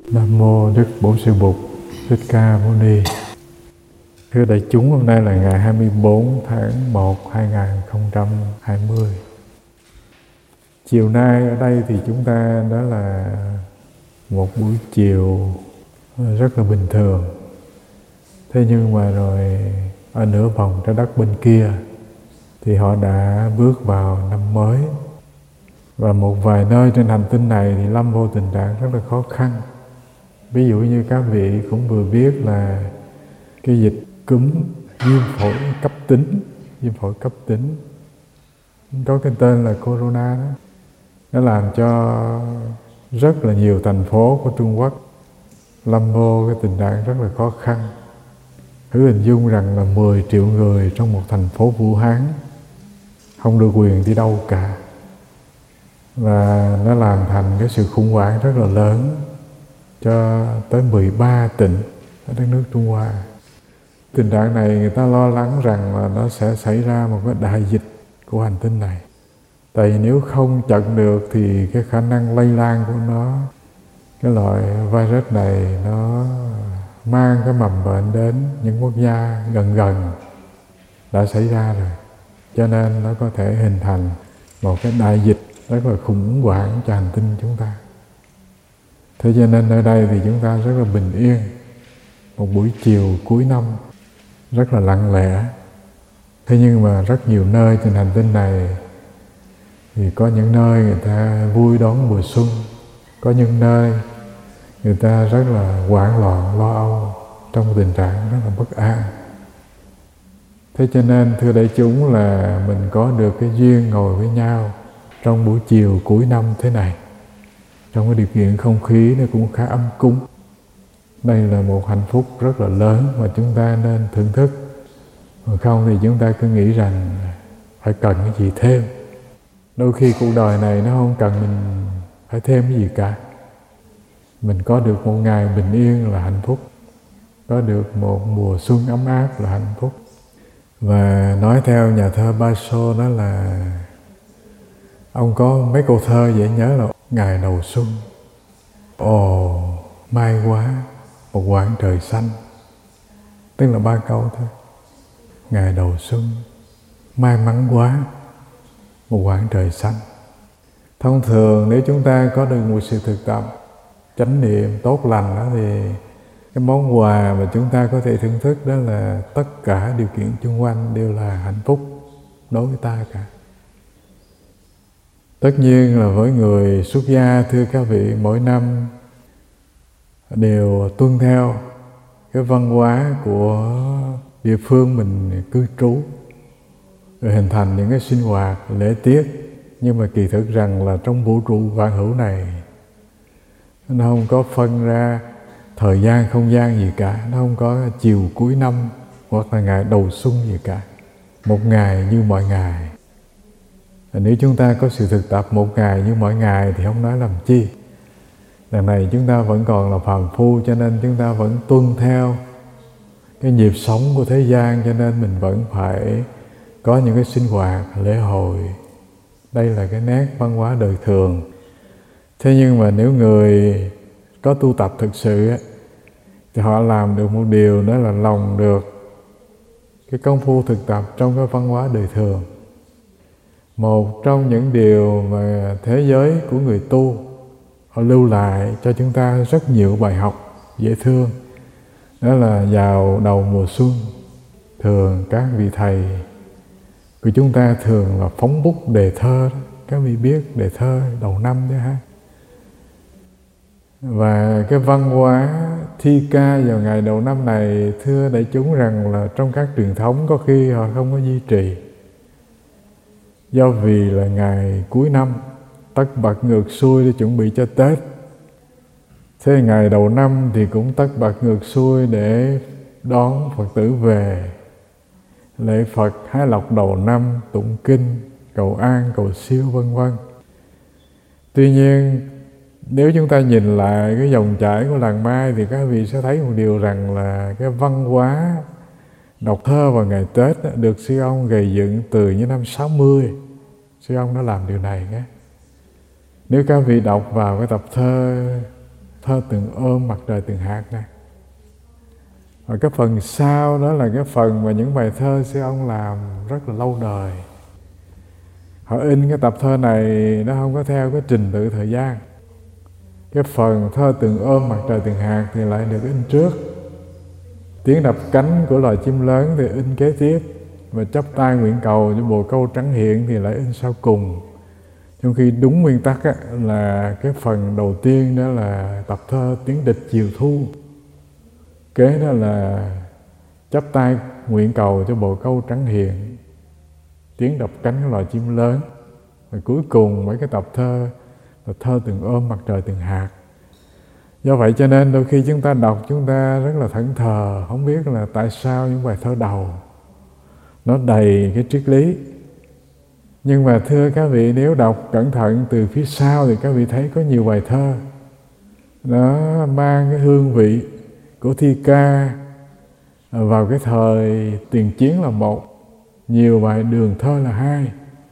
Nam mô Đức Bổn Sư Bụt Thích Ca Mâu Ni. Thưa đại chúng, hôm nay là ngày 24 tháng 1 2020. Chiều nay ở đây thì chúng ta đó là một buổi chiều rất là bình thường. Thế nhưng mà rồi ở nửa vòng trái đất bên kia thì họ đã bước vào năm mới. Và một vài nơi trên hành tinh này thì lâm vô tình trạng rất là khó khăn. Ví dụ như các vị cũng vừa biết là cái dịch cúm viêm phổi cấp tính có cái tên là corona đó, nó làm cho rất là nhiều thành phố của Trung Quốc lâm vô cái tình trạng rất là khó khăn. Thử hình dung rằng là 10 triệu người trong một thành phố Vũ Hán không được quyền đi đâu cả, và nó làm thành cái sự khủng hoảng rất là lớn cho tới 13 tỉnh ở đất nước Trung Hoa. Tình trạng này người ta lo lắng rằng là nó sẽ xảy ra một cái đại dịch của hành tinh này. Tại vì nếu không chặn được thì cái khả năng lây lan của nó, cái loại virus này nó mang cái mầm bệnh đến những quốc gia gần đã xảy ra rồi. Cho nên nó có thể hình thành một cái đại dịch rất là khủng hoảng cho hành tinh chúng ta. Thế cho nên ở đây thì chúng ta rất là bình yên. Một buổi chiều cuối năm rất là lặng lẽ. Thế nhưng mà rất nhiều nơi trên hành tinh này thì có những nơi người ta vui đón mùa xuân, có những nơi người ta rất là hoảng loạn, lo âu, trong tình trạng rất là bất an. Thế cho nên thưa đại chúng là mình có được cái duyên ngồi với nhau trong buổi chiều cuối năm thế này, trong cái điều kiện không khí nó cũng khá ấm cúng. Đây là một hạnh phúc rất là lớn mà chúng ta nên thưởng thức. Còn không thì chúng ta cứ nghĩ rằng phải cần cái gì thêm. Đôi khi cuộc đời này nó không cần mình phải thêm cái gì cả. Mình có được một ngày bình yên là hạnh phúc, có được một mùa xuân ấm áp là hạnh phúc. Và nói theo nhà thơ Basho đó là ông có mấy câu thơ dễ nhớ là ngày đầu xuân, ồ mai quá một quãng trời xanh. Tức là 3 câu thôi. Ngày đầu xuân, may mắn quá một quãng trời xanh. Thông thường nếu chúng ta có được một sự thực tập chánh niệm tốt lành đó, thì cái món quà mà chúng ta có thể thưởng thức đó là tất cả điều kiện xung quanh đều là hạnh phúc đối với ta cả. Tất nhiên là với người xuất gia, thưa các vị, mỗi năm đều tuân theo cái văn hóa của địa phương mình cư trú, rồi hình thành những cái sinh hoạt lễ tiết. Nhưng mà kỳ thực rằng là trong vũ trụ vạn hữu này nó không có phân ra thời gian không gian gì cả, nó không có chiều cuối năm hoặc là ngày đầu xuân gì cả. Một ngày như mọi ngày. Nếu chúng ta có sự thực tập một ngày như mọi ngày thì không nói làm chi. Đằng này chúng ta vẫn còn là phàm phu, cho nên chúng ta vẫn tuân theo cái nhịp sống của thế gian, cho nên mình vẫn phải có những cái sinh hoạt, lễ hội. Đây là cái nét văn hóa đời thường. Thế nhưng mà nếu người có tu tập thực sự thì họ làm được một điều, đó là lòng được cái công phu thực tập trong cái văn hóa đời thường. Một trong những điều mà thế giới của người tu họ lưu lại cho chúng ta rất nhiều bài học dễ thương, đó là vào đầu mùa xuân, thường các vị thầy của chúng ta thường là phóng bút đề thơ đó. Các vị biết đề thơ đầu năm đấy ha. Và cái văn hóa thi ca vào ngày đầu năm này, thưa đại chúng rằng là trong các truyền thống có khi họ không có duy trì. Do vì là ngày cuối năm, tất bật ngược xuôi để chuẩn bị cho Tết. Thế ngày đầu năm thì cũng tất bật ngược xuôi để đón Phật tử về. Lễ Phật, hái lộc đầu năm, tụng kinh, cầu an, cầu siêu vân vân. Tuy nhiên, nếu chúng ta nhìn lại cái dòng chảy của làng Mai thì các vị sẽ thấy một điều rằng là cái văn hóa đọc thơ vào ngày Tết được sư ông gầy dựng từ những năm 60. Sư ông đã làm điều này nhé. Nếu các vị đọc vào cái tập thơ thơ từng ôm mặt trời từng hạt nè. Và cái phần sau đó là cái phần mà những bài thơ sư ông làm rất là lâu đời. Họ in cái tập thơ này nó không có theo cái trình tự thời gian. Cái phần thơ từng ôm mặt trời từng hạt thì lại được in trước. Tiếng đập cánh của loài chim lớn thì in kế tiếp. Và chắp tay nguyện cầu cho bồ câu trắng hiện thì lại in sau cùng. Trong khi đúng nguyên tắc á, là cái phần đầu tiên đó là tập thơ tiếng địch chiều thu. Kế đó là chắp tay nguyện cầu cho bồ câu trắng hiện, tiếng đập cánh của loài chim lớn. Và cuối cùng mấy cái tập thơ là thơ từng ôm mặt trời từng hạt. Do vậy cho nên đôi khi chúng ta đọc chúng ta rất là thẫn thờ, không biết là tại sao những bài thơ đầu nó đầy cái triết lý. Nhưng mà thưa các vị, nếu đọc cẩn thận từ phía sau thì các vị thấy có nhiều bài thơ nó mang cái hương vị của thi ca vào cái thời tiền chiến là một, nhiều bài đường thơ là hai.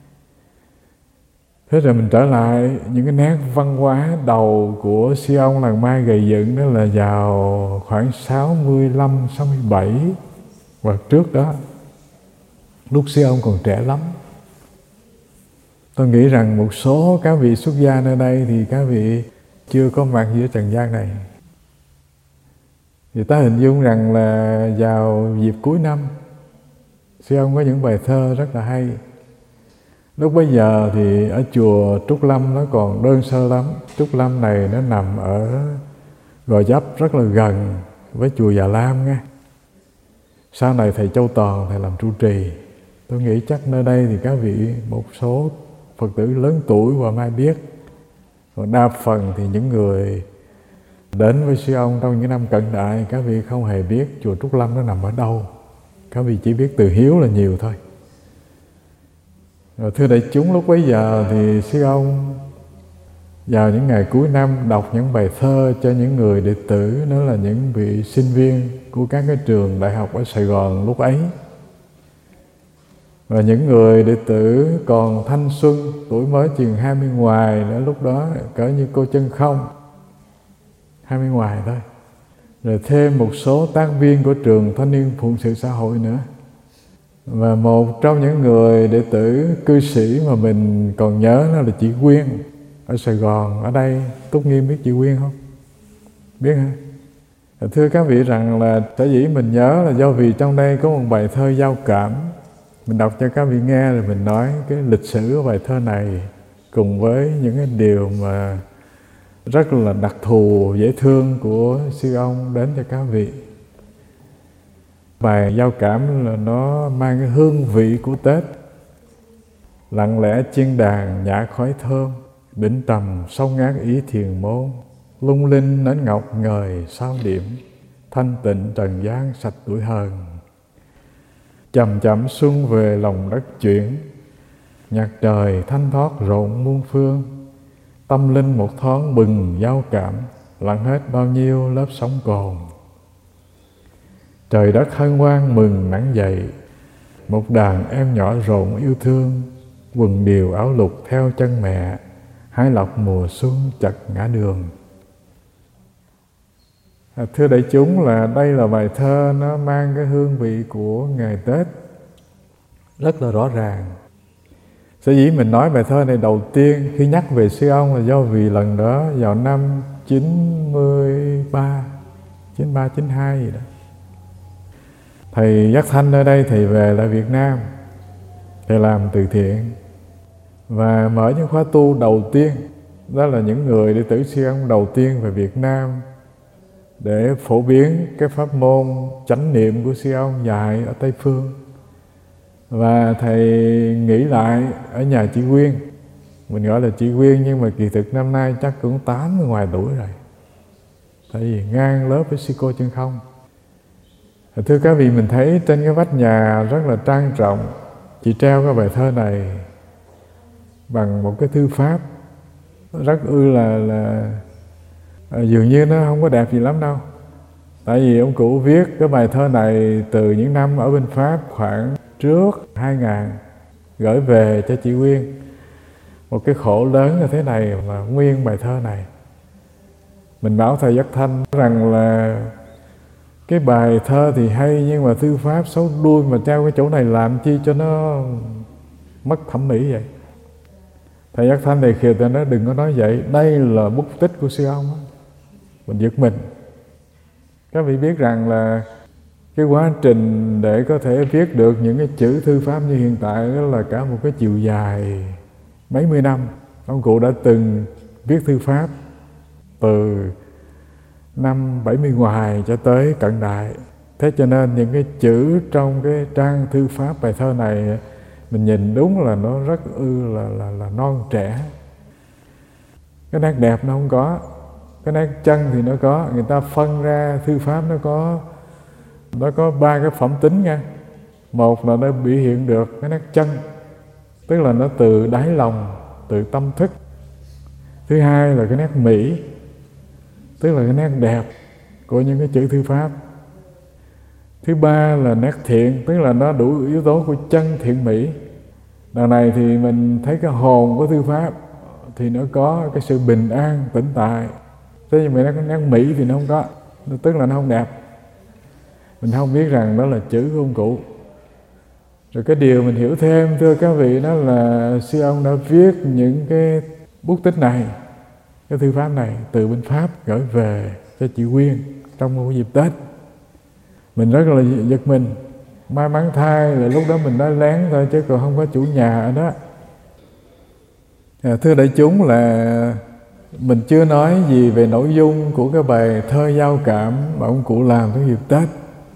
Thế rồi mình trở lại những cái nét văn hóa đầu của sư ông làng Mai gầy dựng, đó là vào khoảng 65, 67 hoặc trước đó, lúc sư ông còn trẻ lắm. Tôi nghĩ rằng một số các vị xuất gia nơi đây thì các vị chưa có mặt giữa trần gian này. Thì ta hình dung rằng là vào dịp cuối năm, sư ông có những bài thơ rất là hay. Lúc bấy giờ thì ở chùa Trúc Lâm nó còn đơn sơ lắm. Trúc Lâm này nó nằm ở Gò Vấp, rất là gần với chùa Già Lam nghe. Sau này thầy Châu Toàn thầy làm trụ trì. Tôi nghĩ chắc nơi đây thì các vị một số Phật tử lớn tuổi và mai biết. Còn đa phần thì những người đến với sư ông trong những năm cận đại, các vị không hề biết chùa Trúc Lâm nó nằm ở đâu. Các vị chỉ biết từ Hiếu là nhiều thôi. Rồi thưa đại chúng, lúc bấy giờ thì sư ông vào những ngày cuối năm đọc những bài thơ cho những người đệ tử, đó là những vị sinh viên của các cái trường đại học ở Sài Gòn lúc ấy. Và những người đệ tử còn thanh xuân, tuổi mới chừng 20 ngoài nữa, lúc đó cỡ như cô Chân Không, 20 ngoài thôi. Rồi thêm một số tác viên của trường Thanh niên Phụng sự xã hội nữa. Và một trong những người đệ tử cư sĩ mà mình còn nhớ đó là chị Quyên ở Sài Gòn. Ở đây Túc Nghiêm biết chị Quyên không? Biết hả? Thưa các vị rằng là sở dĩ mình nhớ là do vì trong đây có một bài thơ giao cảm. Mình đọc cho các vị nghe rồi mình nói cái lịch sử của bài thơ này cùng với những cái điều mà rất là đặc thù, dễ thương của sư ông đến cho các vị. Bài giao cảm là nó mang cái hương vị của Tết. Lặng lẽ chiên đàn nhả khói thơm, đỉnh trầm sông ngát ý thiền môn. Lung linh nến ngọc ngời sao điểm, thanh tịnh trần gian sạch tuổi hờn. Chậm chậm xuân về lòng đất chuyển, nhạc trời thanh thoát rộn muôn phương. Tâm linh một thoáng bừng giao cảm, lặng hết bao nhiêu lớp sóng cồn. Trời đất hân hoan mừng nắng dậy, một đàn em nhỏ rộn yêu thương. Quần điều áo lục theo chân mẹ, hái lộc mùa xuân chật ngã đường. Thưa đại chúng, là đây là bài thơ nó mang cái hương vị của ngày Tết rất là rõ ràng. Sở dĩ mình nói bài thơ này đầu tiên khi nhắc về sư ông là do vì lần đó vào năm 93, 92 gì đó, thầy Giác Thanh ở đây thầy về lại Việt Nam, thầy làm từ thiện và mở những khóa tu đầu tiên. Đó là những người đệ tử sư ông đầu tiên về Việt Nam để phổ biến cái pháp môn chánh niệm của sư ông dạy ở Tây Phương. Và thầy nghỉ lại ở nhà chị Quyên. Mình gọi là chị Quyên nhưng mà kỳ thực năm nay chắc cũng 80 ngoài tuổi rồi, tại vì ngang lớp với sư cô Chân Không. Thưa các vị, mình thấy trên cái vách nhà rất là trang trọng, chị treo cái bài thơ này bằng một cái thư pháp rất là dường như nó không có đẹp gì lắm đâu. Tại vì ông cụ viết cái bài thơ này từ những năm ở bên Pháp khoảng trước 2000, gửi về cho chị Quyên. Một cái khổ lớn như thế này mà nguyên bài thơ này. Mình bảo thầy Giác Thanh rằng là cái bài thơ thì hay, nhưng mà thư pháp xấu đuôi, mà treo cái chỗ này làm chi cho nó mất thẩm mỹ vậy. Thầy Giác Thanh thì khều ta nói đừng có nói vậy, đây là bút tích của sư ông. Mình giật mình. Các vị biết rằng là cái quá trình để có thể viết được những cái chữ thư pháp như hiện tại đó là cả một cái chiều dài mấy mươi năm. Ông cụ đã từng viết thư pháp từ năm 70 ngoài cho tới cận đại. Thế cho nên những cái chữ trong cái trang thư pháp bài thơ này mình nhìn đúng là nó rất là non trẻ. Cái nét đẹp nó không có, cái nét chân thì nó có. Người ta phân ra thư pháp nó có ba cái phẩm tính nha. Một là nó biểu hiện được cái nét chân, tức là nó từ đáy lòng, từ tâm thức. Thứ hai là cái nét mỹ, tức là cái nét đẹp của những cái chữ thư pháp. Thứ ba là nét thiện, tức là nó đủ yếu tố của chân thiện mỹ. Đằng này thì mình thấy cái hồn của thư pháp thì nó có cái sự bình an, tĩnh tại. Thế nhưng mà cái nét mỹ thì nó không có, tức là nó không đẹp. Mình không biết rằng đó là chữ của ông cụ. Rồi cái điều mình hiểu thêm, thưa các vị, đó là sư ông đã viết những cái bút tích này, cái thư pháp này từ bên Pháp gửi về cho chị Quyên trong một dịp Tết. Mình rất là giật mình. May mắn thay là lúc đó mình nói lén thôi chứ còn không có chủ nhà ở đó. Thưa đại chúng, là mình chưa nói gì về nội dung của cái bài thơ giao cảm mà ông cụ làm trong dịp Tết.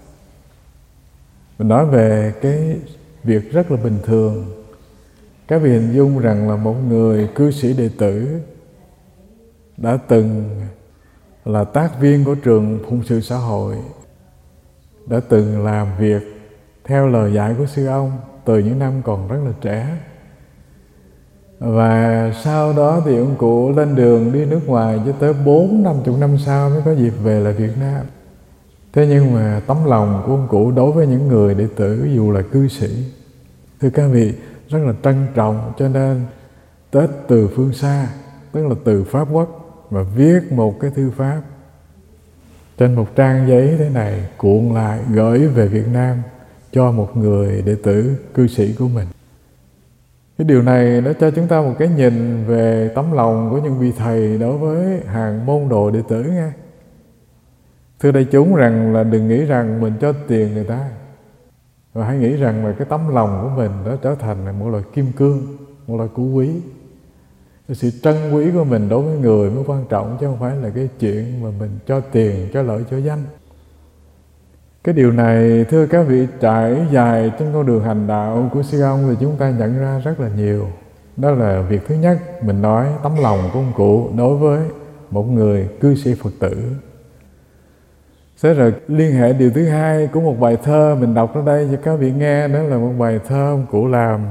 Mình nói về cái việc rất là bình thường. Các vị hình dung rằng là một người cư sĩ đệ tử đã từng là tác viên của trường phụng sự xã hội, đã từng làm việc theo lời dạy của sư ông từ những năm còn rất là trẻ. Và sau đó thì ông cụ lên đường đi nước ngoài cho tới 40-50 năm sau mới có dịp về lại Việt Nam. Thế nhưng mà tấm lòng của ông cụ đối với những người đệ tử dù là cư sĩ, thưa các vị, rất là trân trọng. Cho nên Tết từ phương xa, tức là từ Pháp Quốc, và viết một cái thư pháp trên một trang giấy thế này, cuộn lại gửi về Việt Nam cho một người đệ tử cư sĩ của mình. Cái điều này nó cho chúng ta một cái nhìn về tấm lòng của những vị thầy đối với hàng môn đồ đệ tử nha. Thưa đại chúng, rằng là đừng nghĩ rằng mình cho tiền người ta, và hãy nghĩ rằng là cái tấm lòng của mình đã trở thành một loại kim cương, một loại củ quý. Cái sự trân quý của mình đối với người mới quan trọng, chứ không phải là cái chuyện mà mình cho tiền, cho lợi, cho danh. Cái điều này, thưa các vị, trải dài trên con đường hành đạo của sư ông thì chúng ta nhận ra rất là nhiều. Đó là việc thứ nhất, mình nói tấm lòng của ông cụ đối với một người cư sĩ Phật tử. Thế rồi liên hệ điều thứ hai của một bài thơ mình đọc ở đây cho các vị nghe. Đó là một bài thơ ông cụ làm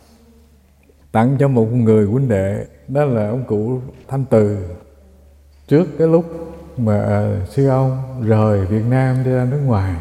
tặng cho một người huynh đệ. Đó là ông cụ Thanh Từ, trước cái lúc mà sư ông rời Việt Nam đi ra nước ngoài.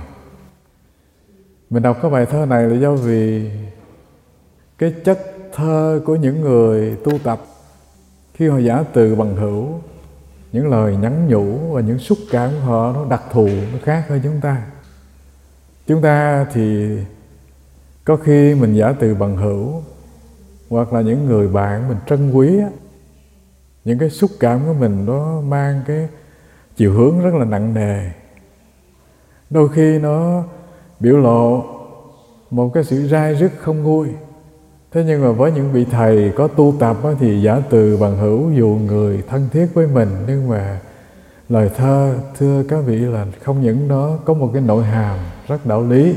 Mình đọc cái bài thơ này là do vì cái chất thơ của những người tu tập khi họ giả từ bằng hữu, những lời nhắn nhủ và những xúc cảm của họ nó đặc thù, nó khác hơn chúng ta. Chúng ta thì có khi mình giả từ bằng hữu hoặc là những người bạn mình trân quý á, những cái xúc cảm của mình nó mang cái chiều hướng rất là nặng nề. Đôi khi nó biểu lộ một cái sự rai rứt không vui. Thế nhưng mà với những vị thầy có tu tập á, thì giả từ bằng hữu dù người thân thiết với mình, nhưng mà lời thơ, thưa các vị, là không những nó có một cái nội hàm rất đạo lý,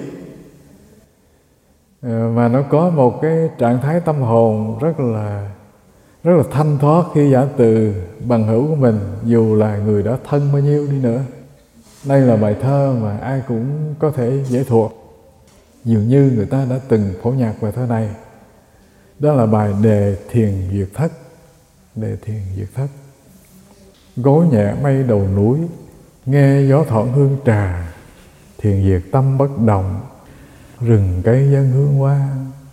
mà nó có một cái trạng thái tâm hồn rất là thanh thoát khi giả từ bằng hữu của mình, dù là người đó thân bao nhiêu đi nữa. Đây là bài thơ mà ai cũng có thể dễ thuộc. Dường như người ta đã từng phổ nhạc bài thơ này. Đó là bài Đề Thiền Duyệt Thất. Đề Thiền Duyệt Thất. Gối nhẹ mây đầu núi, nghe gió thoảng hương trà, thiền diệt tâm bất động, rừng cây dân hương hoa.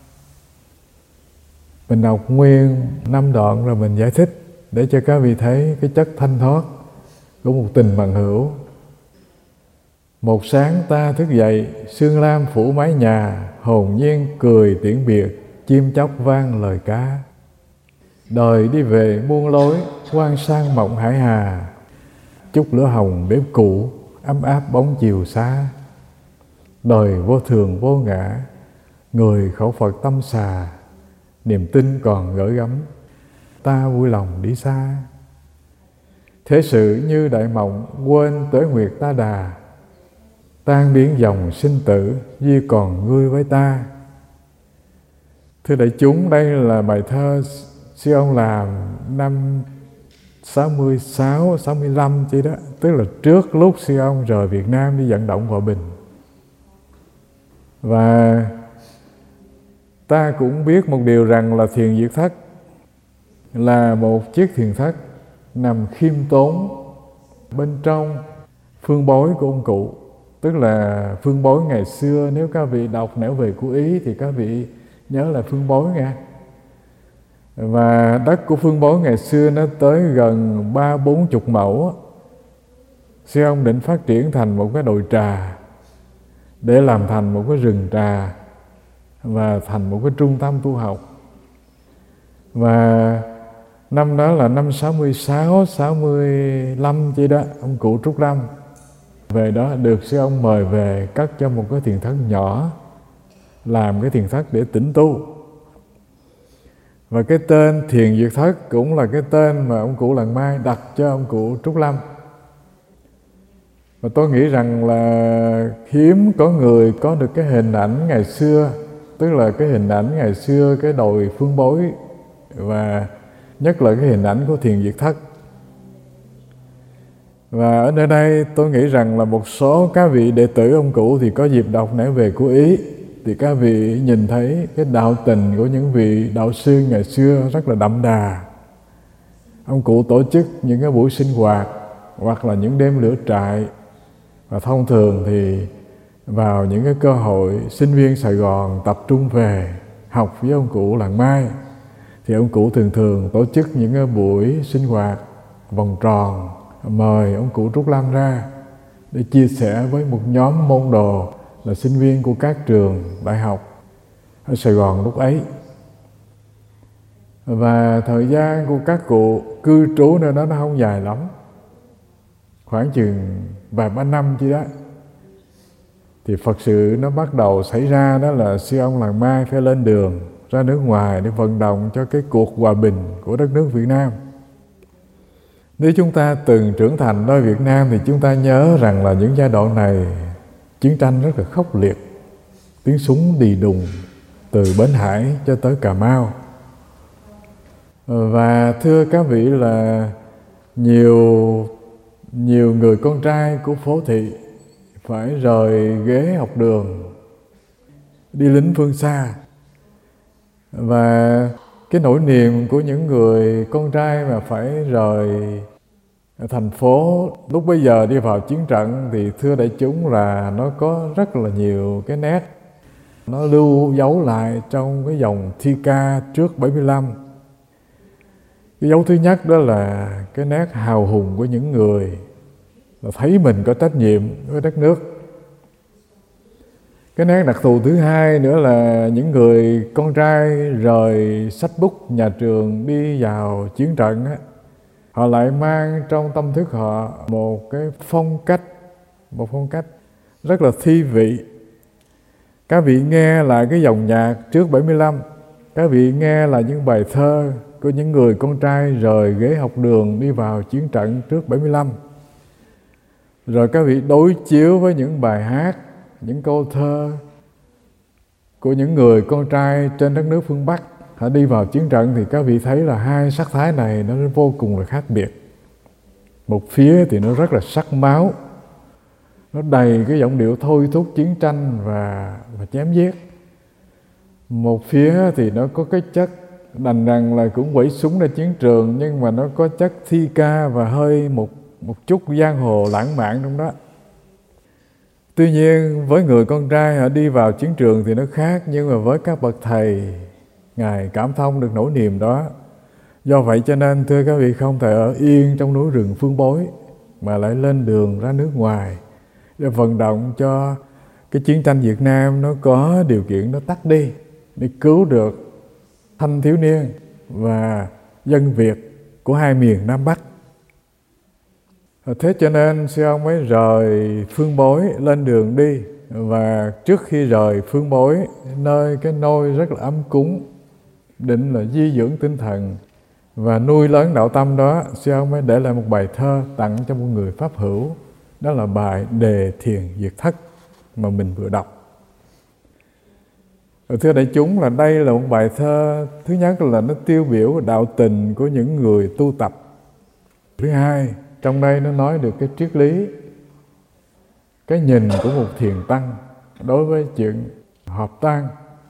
Mình đọc nguyên 5 đoạn rồi mình giải thích để cho các vị thấy cái chất thanh thoát của một tình bằng hữu. Một sáng ta thức dậy, sương lam phủ mái nhà, hồn nhiên cười tiễn biệt, chim chóc vang lời ca. Đời đi về muôn lối, quan sang mộng hải hà, chút lửa hồng bếp cũ, ấm áp bóng chiều xa. Đời vô thường vô ngã, người khẩu Phật tâm xà, niềm tin còn gửi gắm, ta vui lòng đi xa. Thế sự như đại mộng, quên tuế nguyệt ta đà, tan biến dòng sinh tử, duy còn ngươi với ta. Thưa đại chúng, đây là bài thơ sư ông làm năm 66, 65 chứ đó, tức là trước lúc sư ông rời Việt Nam đi vận động hòa bình. Và ta cũng biết một điều rằng là thiền diệt thất là một chiếc thiền thất nằm khiêm tốn bên trong phương bối của ông cụ. Tức là phương bối ngày xưa, nếu các vị đọc Nẻo Về của Ý thì các vị nhớ là phương bối nghe. Và đất của phương bối ngày xưa nó tới gần 30-40 mẫu. Sư ông định phát triển thành một cái đồi trà để làm thành một cái rừng trà và thành một cái trung tâm tu học. Và năm đó là năm 66, 65 chi đó, ông cụ Trúc Lâm về đó được sư ông mời về cất cho một cái thiền thất nhỏ, làm cái thiền thất để tĩnh tu. Và cái tên thiền diệt thất cũng là cái tên mà ông cụ Làng Mai đặt cho ông cụ Trúc Lâm. Và tôi nghĩ rằng là hiếm có người có được cái hình ảnh ngày xưa, tức là cái hình ảnh ngày xưa cái đồi phương bối, và nhất là cái hình ảnh của thiền diệt thất. Và ở nơi đây tôi nghĩ rằng là một số các vị đệ tử ông cụ thì có dịp đọc Nẻo Về của Ý, thì các vị nhìn thấy cái đạo tình của những vị đạo sư ngày xưa rất là đậm đà. Ông cụ tổ chức những cái buổi sinh hoạt hoặc là những đêm lửa trại. Và thông thường thì vào những cái cơ hội sinh viên Sài Gòn tập trung về học với ông cụ Làng Mai, thì ông cụ thường thường tổ chức những cái buổi sinh hoạt vòng tròn, mời ông cụ Trúc Lâm ra để chia sẻ với một nhóm môn đồ là sinh viên của các trường đại học ở Sài Gòn lúc ấy. Và thời gian của các cụ cư trú nơi đó nó không dài lắm, khoảng chừng vài ba năm chứ đó. Thì Phật sự nó bắt đầu xảy ra, đó là sư ông Làng Mai phải lên đường ra nước ngoài để vận động cho cái cuộc hòa bình của đất nước Việt Nam. Nếu chúng ta từng trưởng thành nơi Việt Nam thì chúng ta nhớ rằng là những giai đoạn này chiến tranh rất là khốc liệt, tiếng súng đì đùng từ Bến Hải cho tới Cà Mau. Và thưa các vị là nhiều người con trai của phố thị phải rời ghế học đường đi lính phương xa. Và cái nỗi niềm của những người con trai mà phải rời thành phố lúc bấy giờ đi vào chiến trận thì thưa đại chúng là nó có rất là nhiều cái nét nó lưu dấu lại trong cái dòng thi ca trước 75. Cái dấu thứ nhất đó là cái nét hào hùng của những người là thấy mình có trách nhiệm với đất nước. Cái nét đặc thù thứ hai nữa là những người con trai rời sách bút nhà trường đi vào chiến trận á, họ lại mang trong tâm thức họ một phong cách rất là thi vị. Các vị nghe lại cái dòng nhạc trước 75, các vị nghe là những bài thơ của những người con trai rời ghế học đường đi vào chiến trận trước 75. Rồi các vị đối chiếu với những bài hát, những câu thơ của những người con trai trên đất nước phương Bắc, họ đi vào chiến trận, thì các vị thấy là hai sắc thái này nó vô cùng là khác biệt. Một phía thì nó rất là sắc máu, nó đầy cái giọng điệu thôi thúc chiến tranh và chém giết. Một phía thì nó có cái chất đành rằng là cũng quẩy súng ra chiến trường, nhưng mà nó có chất thi ca và hơi một chút giang hồ lãng mạn trong đó. Tuy nhiên với người con trai họ đi vào chiến trường thì nó khác, nhưng mà với các bậc thầy, Ngài cảm thông được nỗi niềm đó. Do vậy cho nên thưa các vị, không thể ở yên trong núi rừng phương bối, mà lại lên đường ra nước ngoài để vận động cho cái chiến tranh Việt Nam nó có điều kiện nó tắt đi, để cứu được thanh thiếu niên và dân Việt của hai miền Nam Bắc. Thế cho nên sư ông mới rời Phương Bối lên đường đi. Và trước khi rời Phương Bối, nơi cái nôi rất là ấm cúng, định là di dưỡng tinh thần và nuôi lớn đạo tâm đó, sư ông mới để lại một bài thơ tặng cho một người pháp hữu. Đó là bài Đề Thiền Diệt Thất mà mình vừa đọc. Thưa đại chúng, là đây là một bài thơ, thứ nhất là nó tiêu biểu đạo tình của những người tu tập. Thứ hai, trong đây nó nói được cái triết lý, cái nhìn của một thiền tăng đối với chuyện hợp tang.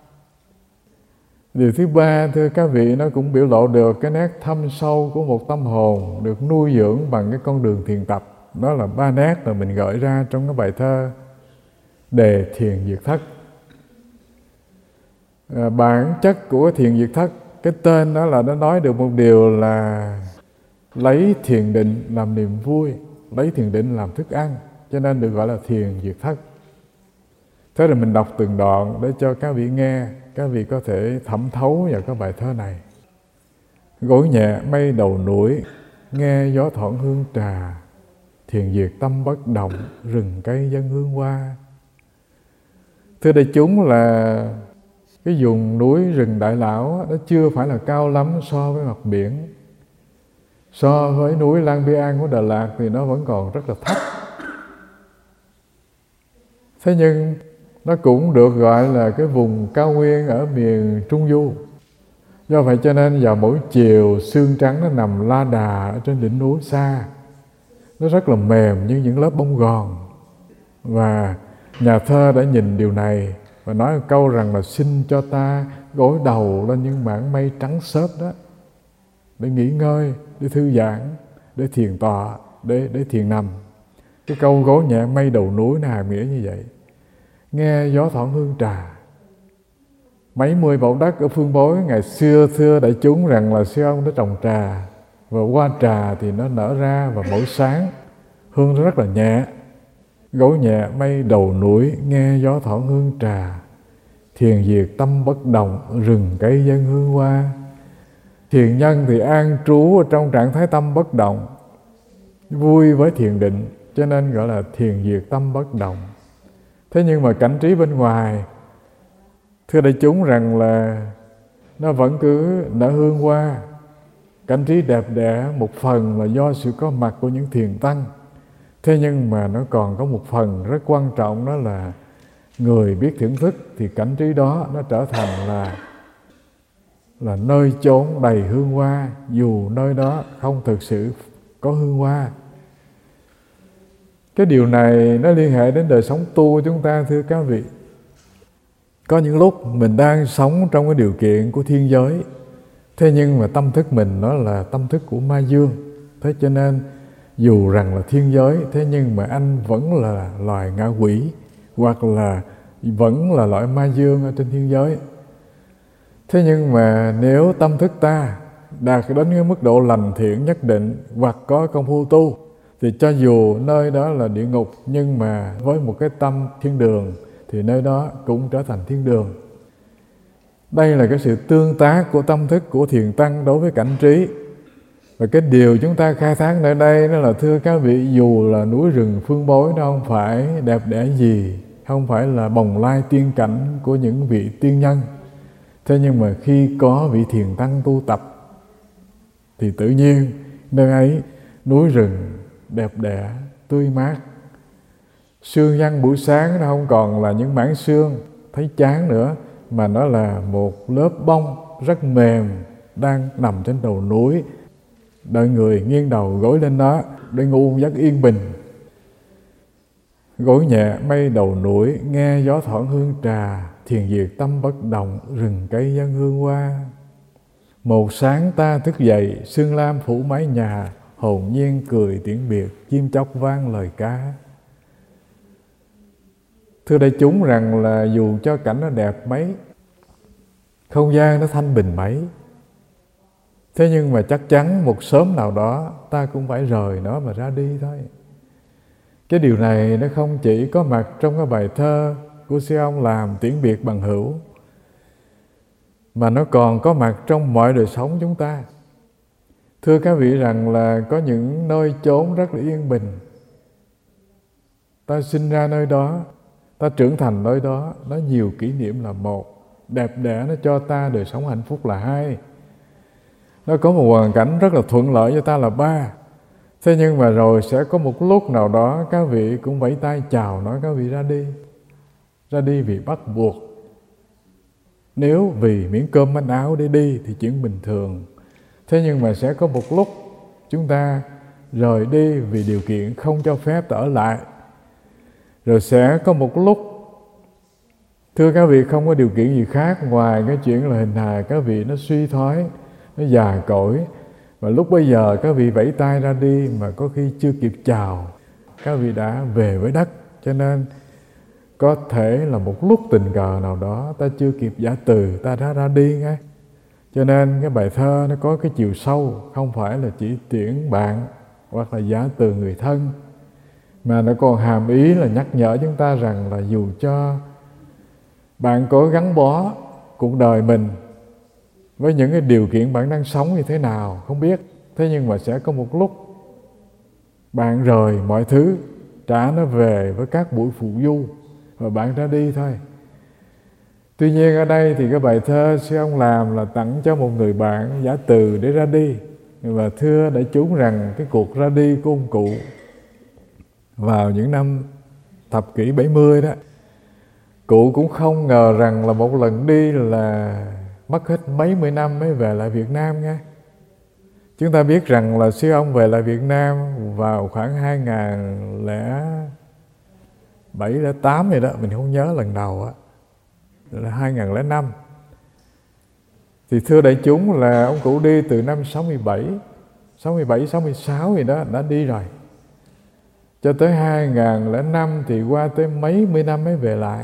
Điều thứ ba, thưa các vị, nó cũng biểu lộ được cái nét thâm sâu của một tâm hồn được nuôi dưỡng bằng cái con đường thiền tập. Đó là ba nét mà mình gợi ra trong cái bài thơ Đề Thiền Diệt Thất. Bản chất của thiền diệt thất, cái tên đó là nó nói được một điều là lấy thiền định làm niềm vui, lấy thiền định làm thức ăn, cho nên được gọi là thiền diệt thất. Thế là mình đọc từng đoạn để cho các vị nghe, các vị có thể thẩm thấu vào cái bài thơ này. Gối nhẹ mây đầu núi, nghe gió thoảng hương trà, thiền diệt tâm bất động, rừng cây dân hương hoa. Thưa đại chúng, là cái vùng núi rừng Đại Lão nó chưa phải là cao lắm so với mặt biển. So với núi Lang Biang của Đà Lạt thì nó vẫn còn rất là thấp. Thế nhưng nó cũng được gọi là cái vùng cao nguyên ở miền Trung Du. Do vậy cho nên vào mỗi chiều, sương trắng nó nằm la đà ở trên đỉnh núi xa. Nó rất là mềm như những lớp bông gòn. Và nhà thơ đã nhìn điều này và nói một câu rằng là xin cho ta gối đầu lên những mảng mây trắng xốp đó, để nghỉ ngơi, để thư giãn, để thiền tọa, để thiền nằm. Cái câu gối nhẹ mây đầu núi nó hàm nghĩa như vậy. Nghe gió thoảng hương trà. Mấy mươi mẫu đất ở Phương Bối ngày xưa, thưa đại chúng, rằng là sư ông đã trồng trà, và hoa trà thì nó nở ra vào mỗi sáng, hương nó rất là nhẹ. Gối nhẹ mây đầu núi, nghe gió thoảng hương trà, thiền diệt tâm bất động, rừng cây dân hương hoa. Thiền nhân thì an trú ở trong trạng thái tâm bất động, vui với thiền định, cho nên gọi là thiền diệt tâm bất động. Thế nhưng mà cảnh trí bên ngoài, thưa đại chúng, rằng là nó vẫn cứ nở hương hoa. Cảnh trí đẹp đẽ một phần là do sự có mặt của những thiền tăng. Thế nhưng mà nó còn có một phần rất quan trọng, đó là người biết thưởng thức thì cảnh trí đó nó trở thành là nơi chốn đầy hương hoa, dù nơi đó không thực sự có hương hoa. Cái điều này nó liên hệ đến đời sống tu của chúng ta, thưa các vị. Có những lúc mình đang sống trong cái điều kiện của thiên giới, thế nhưng mà tâm thức mình nó là tâm thức của ma dương. Thế cho nên dù rằng là thiên giới, thế nhưng mà anh vẫn là loài ngạ quỷ, hoặc là vẫn là loại ma dương ở trên thiên giới. Thế nhưng mà nếu tâm thức ta đạt đến cái mức độ lành thiện nhất định, hoặc có công phu tu, thì cho dù nơi đó là địa ngục, nhưng mà với một cái tâm thiên đường thì nơi đó cũng trở thành thiên đường. Đây là cái sự tương tác của tâm thức của thiền tăng đối với cảnh trí. Và cái điều chúng ta khai thác nơi đây đó là, thưa các vị, dù là núi rừng Phương Bối nó không phải đẹp đẽ gì, không phải là bồng lai tiên cảnh của những vị tiên nhân. Thế nhưng mà khi có vị thiền tăng tu tập thì tự nhiên nơi ấy núi rừng đẹp đẽ, tươi mát. Sương giăng buổi sáng nó không còn là những mảng sương thấy chán nữa, mà nó là một lớp bông rất mềm đang nằm trên đầu núi, đợi người nghiêng đầu gối lên đó để ngủ giấc yên bình. Gối nhẹ mây đầu núi, nghe gió thoảng hương trà, thiền diệt tâm bất động, rừng cây dân hương hoa. Một sáng ta thức dậy, sương lam phủ mái nhà, hồn nhiên cười tiễn biệt, chim chóc vang lời ca. Thưa đại chúng, rằng là dù cho cảnh nó đẹp mấy, không gian nó thanh bình mấy, thế nhưng mà chắc chắn một sớm nào đó ta cũng phải rời nó mà ra đi thôi. Cái điều này nó không chỉ có mặt trong cái bài thơ của sư ông Làm Tiễn Biệt Bằng Hữu, mà nó còn có mặt trong mọi đời sống chúng ta. Thưa các vị rằng là có những nơi chốn rất là yên bình, ta sinh ra nơi đó, ta trưởng thành nơi đó, nó nhiều kỷ niệm là một, đẹp đẽ nó cho ta đời sống hạnh phúc là hai, nó có một hoàn cảnh rất là thuận lợi cho ta là ba. Thế nhưng mà rồi sẽ có một lúc nào đó các vị cũng vẫy tay chào nói các vị ra đi vì bắt buộc. Nếu vì miếng cơm manh áo để đi thì chuyện bình thường. Thế nhưng mà sẽ có một lúc chúng ta rời đi vì điều kiện không cho phép ta ở lại. Rồi sẽ có một lúc, thưa các vị, không có điều kiện gì khác ngoài cái chuyện là hình hài các vị nó suy thoái, nó già cỗi. Và lúc bây giờ các vị vẫy tay ra đi mà có khi chưa kịp chào, các vị đã về với đất. Cho nên có thể là một lúc tình cờ nào đó ta chưa kịp giả từ, ta đã ra đi ngay. Cho nên cái bài thơ nó có cái chiều sâu, không phải là chỉ tiễn bạn hoặc là giả từ người thân, mà nó còn hàm ý là nhắc nhở chúng ta rằng là dù cho bạn có gắn bó cuộc đời mình với những cái điều kiện bạn đang sống như thế nào không biết, thế nhưng mà sẽ có một lúc bạn rời mọi thứ, trả nó về với các buổi phụ du và bạn ra đi thôi. Tuy nhiên ở đây thì cái bài thơ sư ông Làm là tặng cho một người bạn giả từ để ra đi. Và thưa đại chúng rằng cái cuộc ra đi của ông cụ vào những năm thập kỷ 70 đó, cụ cũng không ngờ rằng là một lần đi là mất hết mấy mươi năm mới về lại Việt Nam nha. Chúng ta biết rằng là sư ông về lại Việt Nam vào khoảng 2007, 2008 vậy đó, mình không nhớ lần đầu á, là 2005. Thì thưa đại chúng là ông cụ đi từ năm 67, 66 gì đó đã đi rồi. Cho tới 2005 thì qua tới mấy mươi năm mới về lại.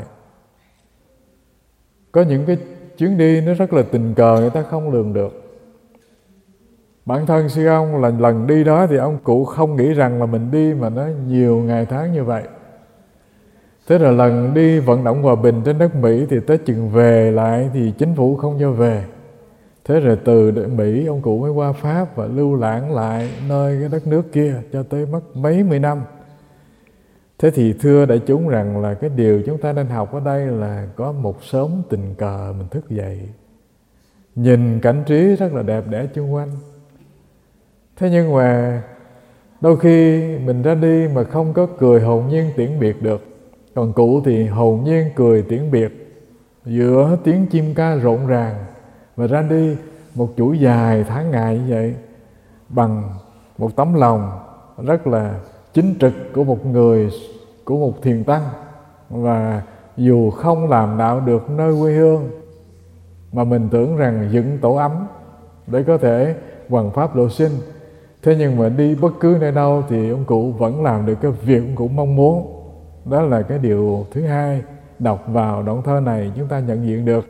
Có những cái chuyến đi nó rất là tình cờ, người ta không lường được. Bản thân sư ông là lần đi đó thì ông cụ không nghĩ rằng là mình đi mà nó nhiều ngày tháng như vậy. Thế là lần đi vận động hòa bình trên đất Mỹ thì tới chừng về lại thì chính phủ không cho về. Thế rồi từ Mỹ ông cụ mới qua Pháp và lưu lãng lại nơi cái đất nước kia cho tới mất mấy mươi năm. Thế thì thưa đại chúng rằng là cái điều chúng ta nên học ở đây là có một sớm tình cờ mình thức dậy, nhìn cảnh trí rất là đẹp đẽ chung quanh. Thế nhưng mà đôi khi mình ra đi mà không có cười hồn nhiên tiễn biệt được. Còn cụ thì hồn nhiên cười tiễn biệt giữa tiếng chim ca rộn ràng, và ra đi một chuỗi dài tháng ngày như vậy bằng một tấm lòng rất là chính trực của một người, của một thiền tăng. Và dù không làm đạo được nơi quê hương mà mình tưởng rằng dựng tổ ấm để có thể hoằng pháp độ sinh, thế nhưng mà đi bất cứ nơi đâu thì ông cụ vẫn làm được cái việc ông cụ mong muốn. Đó là cái điều thứ hai đọc vào đoạn thơ này chúng ta nhận diện được.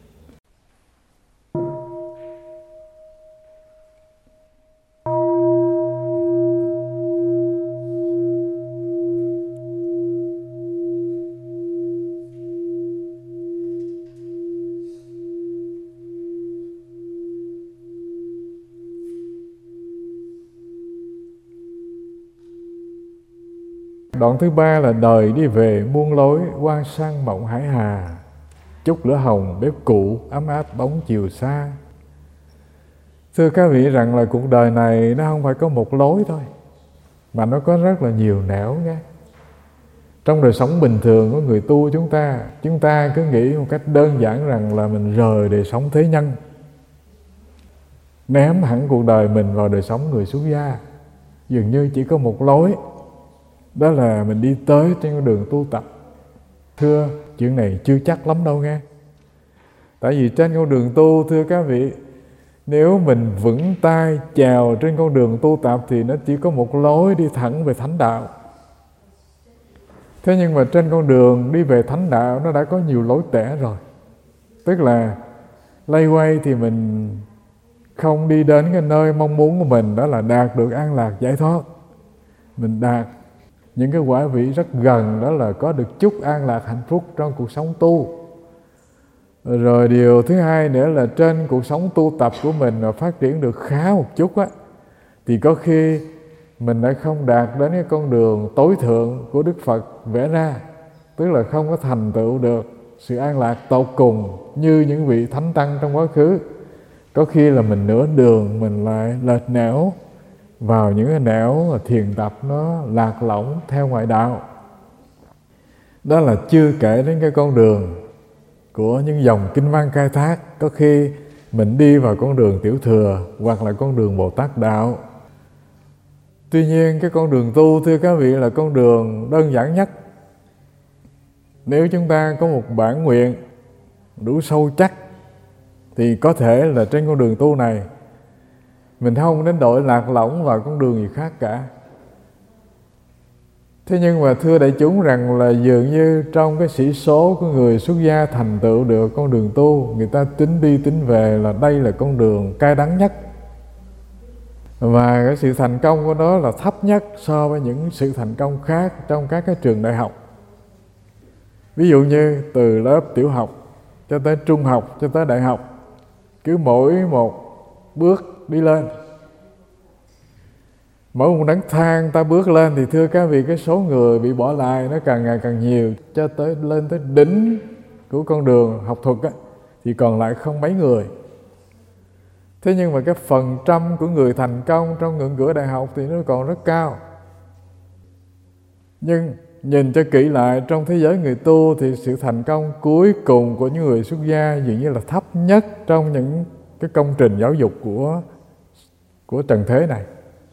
Đoạn thứ ba là đời đi về muôn lối, quan sang mộng hải hà, chút lửa hồng bếp cụ ấm áp bóng chiều xa. Thưa các vị rằng là cuộc đời này nó không phải có một lối thôi, mà nó có rất là nhiều nẻo nha. Trong đời sống bình thường của người tu chúng ta cứ nghĩ một cách đơn giản rằng là mình rời đời sống thế nhân, ném hẳn cuộc đời mình vào đời sống người xuất gia. Dường như chỉ có một lối, đó là mình đi tới trên con đường tu tập. Thưa, chuyện này chưa chắc lắm đâu nghe. Tại vì trên con đường tu, thưa các vị, nếu mình vững tay chèo trên con đường tu tập thì nó chỉ có một lối đi thẳng về thánh đạo. Thế nhưng mà trên con đường đi về thánh đạo nó đã có nhiều lối tẻ rồi. Tức là lay quay thì mình không đi đến cái nơi mong muốn của mình, đó là đạt được an lạc giải thoát. Mình đạt những cái quả vị rất gần, đó là có được chút an lạc hạnh phúc trong cuộc sống tu. Rồi điều thứ hai nữa là trên cuộc sống tu tập của mình mà phát triển được khá một chút á, thì có khi mình đã không đạt đến cái con đường tối thượng của Đức Phật vẽ ra, tức là không có thành tựu được sự an lạc tột cùng như những vị thánh tăng trong quá khứ. Có khi là mình nửa đường mình lại lệch nẻo vào những cái nẻo mà thiền tập nó lạc lõng theo ngoại đạo. Đó là chưa kể đến cái con đường của những dòng kinh văn khai thác. Có khi mình đi vào con đường tiểu thừa hoặc là con đường Bồ Tát đạo. Tuy nhiên cái con đường tu, thưa các vị, là con đường đơn giản nhất. Nếu chúng ta có một bản nguyện đủ sâu chắc thì có thể là trên con đường tu này mình không đến đội lạc lõng vào con đường gì khác cả. Thế nhưng mà thưa đại chúng rằng là dường như trong cái sĩ số của người xuất gia thành tựu được con đường tu, người ta tính đi tính về là đây là con đường cay đắng nhất. Và cái sự thành công của nó là thấp nhất so với những sự thành công khác trong các cái trường đại học. Ví dụ như từ lớp tiểu học cho tới trung học cho tới đại học, cứ mỗi một bước đi lên, mỗi một nấc thang ta bước lên thì thưa các vị, cái số người bị bỏ lại nó càng ngày càng nhiều, cho tới lên tới đỉnh của con đường học thuật á, thì còn lại không mấy người. Thế nhưng mà cái phần trăm của người thành công trong ngưỡng cửa đại học thì nó còn rất cao. Nhưng nhìn cho kỹ lại, trong thế giới người tu thì sự thành công cuối cùng của những người xuất gia dường như là thấp nhất trong những cái công trình giáo dục của trần thế này.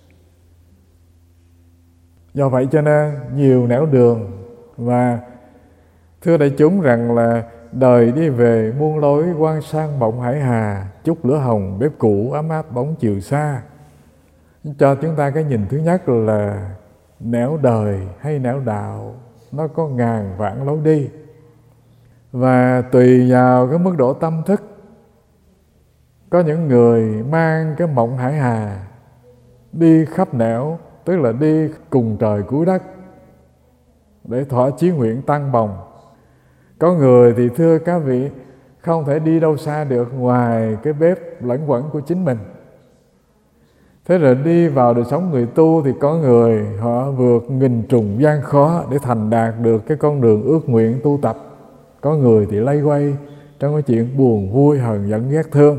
Do vậy cho nên nhiều nẻo đường. Và thưa đại chúng rằng là đời đi về muôn lối, quan sang mộng hải hà, chút lửa hồng bếp cũ ấm áp bóng chiều xa. Cho chúng ta cái nhìn thứ nhất là nẻo đời hay nẻo đạo nó có ngàn vạn lối đi, và tùy vào cái mức độ tâm thức. Có những người mang cái mộng hải hà đi khắp nẻo, tức là đi cùng trời cuối đất để thỏa chí nguyện tăng bồng. Có người thì thưa các vị không thể đi đâu xa được ngoài cái bếp lẩn quẩn của chính mình. Thế rồi đi vào đời sống người tu thì có người họ vượt nghìn trùng gian khó để thành đạt được cái con đường ước nguyện tu tập. Có người thì lây quay trong cái chuyện buồn vui, hờn giận ghét thương.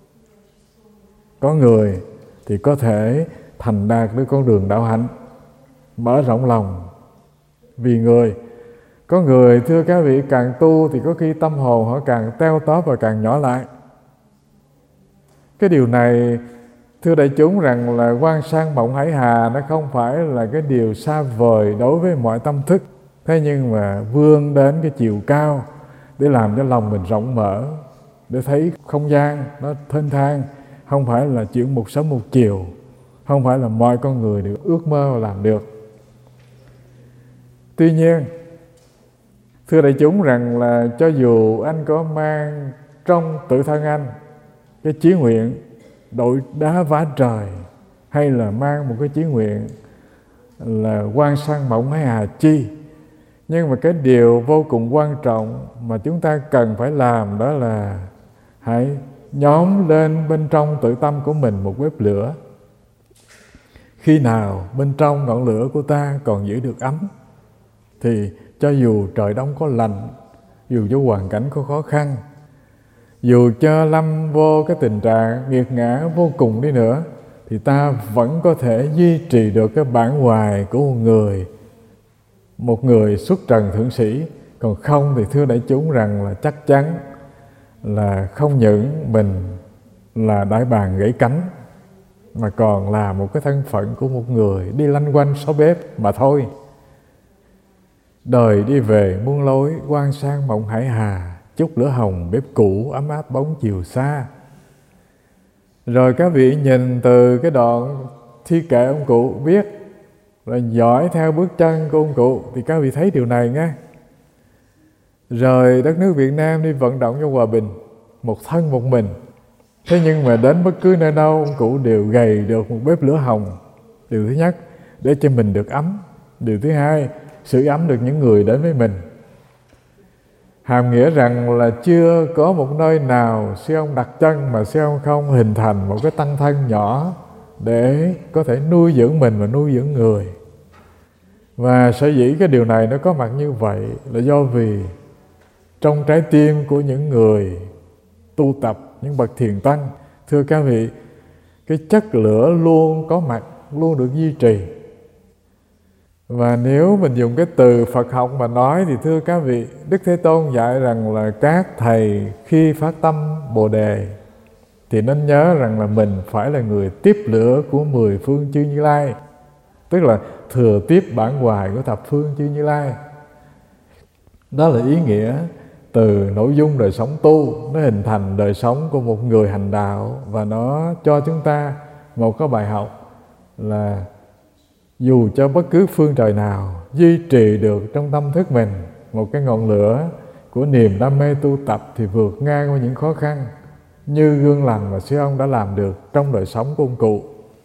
Có người thì có thể thành đạt được con đường đạo hạnh, mở rộng lòng vì người. Có người thưa các vị càng tu thì có khi tâm hồn họ càng teo tóp và càng nhỏ lại. Cái điều này thưa đại chúng rằng là quan sang mộng hải hà nó không phải là cái điều xa vời đối với mọi tâm thức. Thế nhưng mà vươn đến cái chiều cao để làm cho lòng mình rộng mở, để thấy không gian nó thênh thang, không phải là chuyện một sớm một chiều, không phải là mọi con người đều ước mơ làm được. Tuy nhiên thưa đại chúng rằng là cho dù anh có mang trong tự thân anh cái chí nguyện đội đá vá trời, hay là mang một cái chí nguyện là quan sang mộng hải hà chi, nhưng mà cái điều vô cùng quan trọng mà chúng ta cần phải làm đó là hãy nhóm lên bên trong tự tâm của mình một bếp lửa. Khi nào bên trong ngọn lửa của ta còn giữ được ấm thì cho dù trời đông có lạnh, dù cho hoàn cảnh có khó khăn, dù cho lâm vô cái tình trạng nghiệt ngã vô cùng đi nữa, thì ta vẫn có thể duy trì được cái bản hoài của một người xuất trần thượng sĩ. Còn không thì thưa đại chúng rằng là chắc chắn là không những mình là đại bàng gãy cánh, mà còn là một cái thân phận của một người đi lanh quanh sáu bếp mà thôi. Đời đi về muôn lối, quan sang mộng hải hà, chút lửa hồng bếp cũ ấm áp bóng chiều xa. Rồi các vị nhìn từ cái đoạn thi kệ ông cụ viết, rồi dõi theo bước chân của ông cụ thì các vị thấy điều này nghe. Rời đất nước Việt Nam đi vận động cho hòa bình, một thân một mình. Thế nhưng mà đến bất cứ nơi đâu ông cụ đều gầy được một bếp lửa hồng. Điều thứ nhất, để cho mình được ấm. Điều thứ hai, sưởi ấm được những người đến với mình. Hàm nghĩa rằng là chưa có một nơi nào sư ông đặt chân mà sư ông không hình thành một cái tăng thân nhỏ để có thể nuôi dưỡng mình và nuôi dưỡng người. Và sở dĩ cái điều này nó có mặt như vậy là do vì trong trái tim của những người tu tập, những bậc thiền tăng, thưa các vị, cái chất lửa luôn có mặt, luôn được duy trì. Và nếu mình dùng cái từ Phật học mà nói thì thưa các vị, Đức Thế Tôn dạy rằng là các thầy khi phát tâm Bồ Đề thì nên nhớ rằng là mình phải là người tiếp lửa của 10 phương chư Như Lai, tức là thừa tiếp bản hoài của thập phương chư Như Lai. Đó là ý nghĩa từ nội dung đời sống tu, nó hình thành đời sống của một người hành đạo, và nó cho chúng ta một cái bài học là dù cho bất cứ phương trời nào duy trì được trong tâm thức mình một cái ngọn lửa của niềm đam mê tu tập thì vượt ngang qua những khó khăn, như gương lành mà sư ông đã làm được trong đời sống của ông cụ.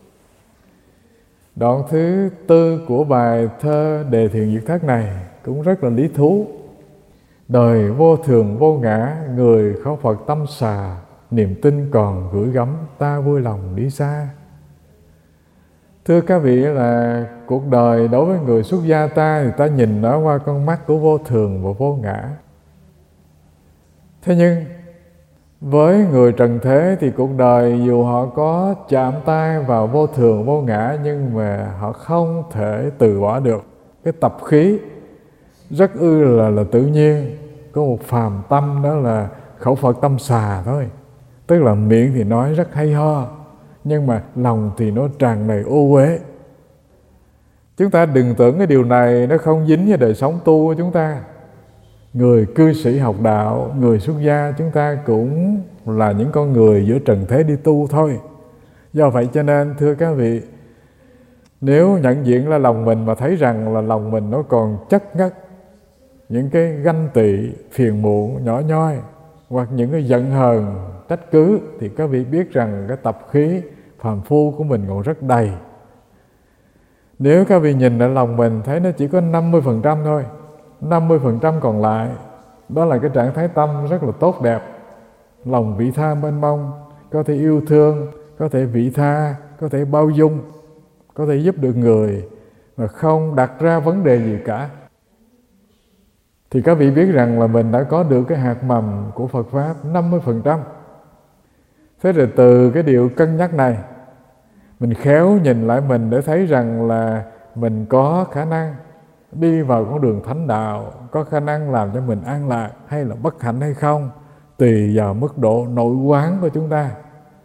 Đoạn thứ tư của bài thơ Đề Thiền Diệt Thất này cũng rất là lý thú. Đời vô thường vô ngã, người khó Phật tâm xà, niềm tin còn gửi gắm, ta vui lòng đi xa. Thưa các vị, là cuộc đời đối với người xuất gia ta thì ta nhìn nó qua con mắt của vô thường và vô ngã. Thế nhưng với người trần thế thì cuộc đời dù họ có chạm tay vào vô thường vô ngã, nhưng mà họ không thể từ bỏ được cái tập khí rất là tự nhiên có một phàm tâm, đó là khẩu Phật tâm xà thôi. Tức là miệng thì nói rất hay ho, nhưng mà lòng thì nó tràn đầy ô uế. Chúng ta đừng tưởng cái điều này nó không dính với đời sống tu của chúng ta. Người cư sĩ học đạo, người xuất gia, chúng ta cũng là những con người giữa trần thế đi tu thôi. Do vậy cho nên thưa các vị, nếu nhận diện là lòng mình mà thấy rằng là lòng mình nó còn chất ngất những cái ganh tị, phiền muộn, nhỏ nhoi, hoặc những cái giận hờn, trách cứ, thì các vị biết rằng cái tập khí phàm phu của mình còn rất đầy. Nếu các vị nhìn lại lòng mình thấy nó chỉ có 50% thôi, 50% còn lại đó là cái trạng thái tâm rất là tốt đẹp, lòng vị tha mênh mông, có thể yêu thương, có thể vị tha, có thể bao dung, có thể giúp được người mà không đặt ra vấn đề gì cả, thì các vị biết rằng là mình đã có được cái hạt mầm của Phật Pháp 50%. Thế rồi từ cái điều cân nhắc này, mình khéo nhìn lại mình để thấy rằng là mình có khả năng đi vào con đường thánh đạo, có khả năng làm cho mình an lạc hay là bất hạnh hay không, tùy vào mức độ nội quán của chúng ta.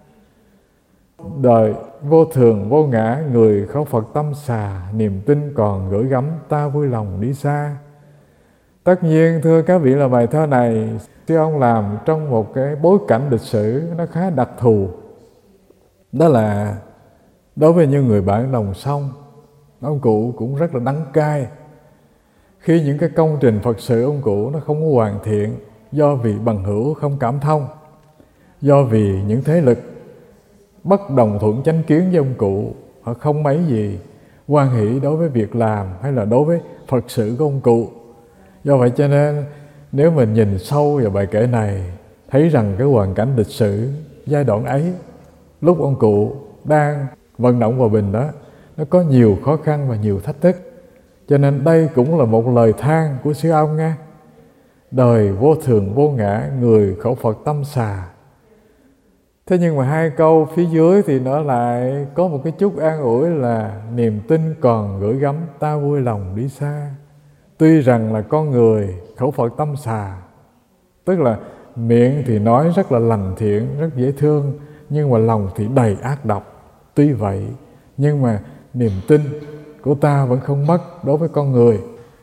Đời vô thường vô ngã, người khó Phật tâm xà, niềm tin còn gửi gắm, ta vui lòng đi xa. Tất nhiên thưa các vị, là bài thơ này sư ông làm trong một cái bối cảnh lịch sử nó khá đặc thù. Đó là đối với những người bạn đồng sông, ông cụ cũng rất là đắng cay khi những cái công trình Phật sự ông cụ nó không có hoàn thiện, do vì bằng hữu không cảm thông, do vì những thế lực bất đồng thuận chánh kiến với ông cụ, họ không mấy gì hoan hỷ đối với việc làm hay là đối với Phật sự của ông cụ. Do vậy cho nên nếu mình nhìn sâu vào bài kể này, thấy rằng cái hoàn cảnh lịch sử giai đoạn ấy, lúc ông cụ đang vận động hòa bình đó, nó có nhiều khó khăn và nhiều thách thức. Cho nên đây cũng là một lời than của sư ông nghe. Đời vô thường vô ngã, người khẩu Phật tâm xà. Thế nhưng mà hai câu phía dưới thì nó lại có một cái chút an ủi là niềm tin còn gửi gắm, ta vui lòng đi xa. Tuy rằng là con người khẩu Phật tâm xà, tức là miệng thì nói rất là lành thiện, rất dễ thương, nhưng mà lòng thì đầy ác độc. Tuy vậy, nhưng mà niềm tin của ta vẫn không mất đối với con người.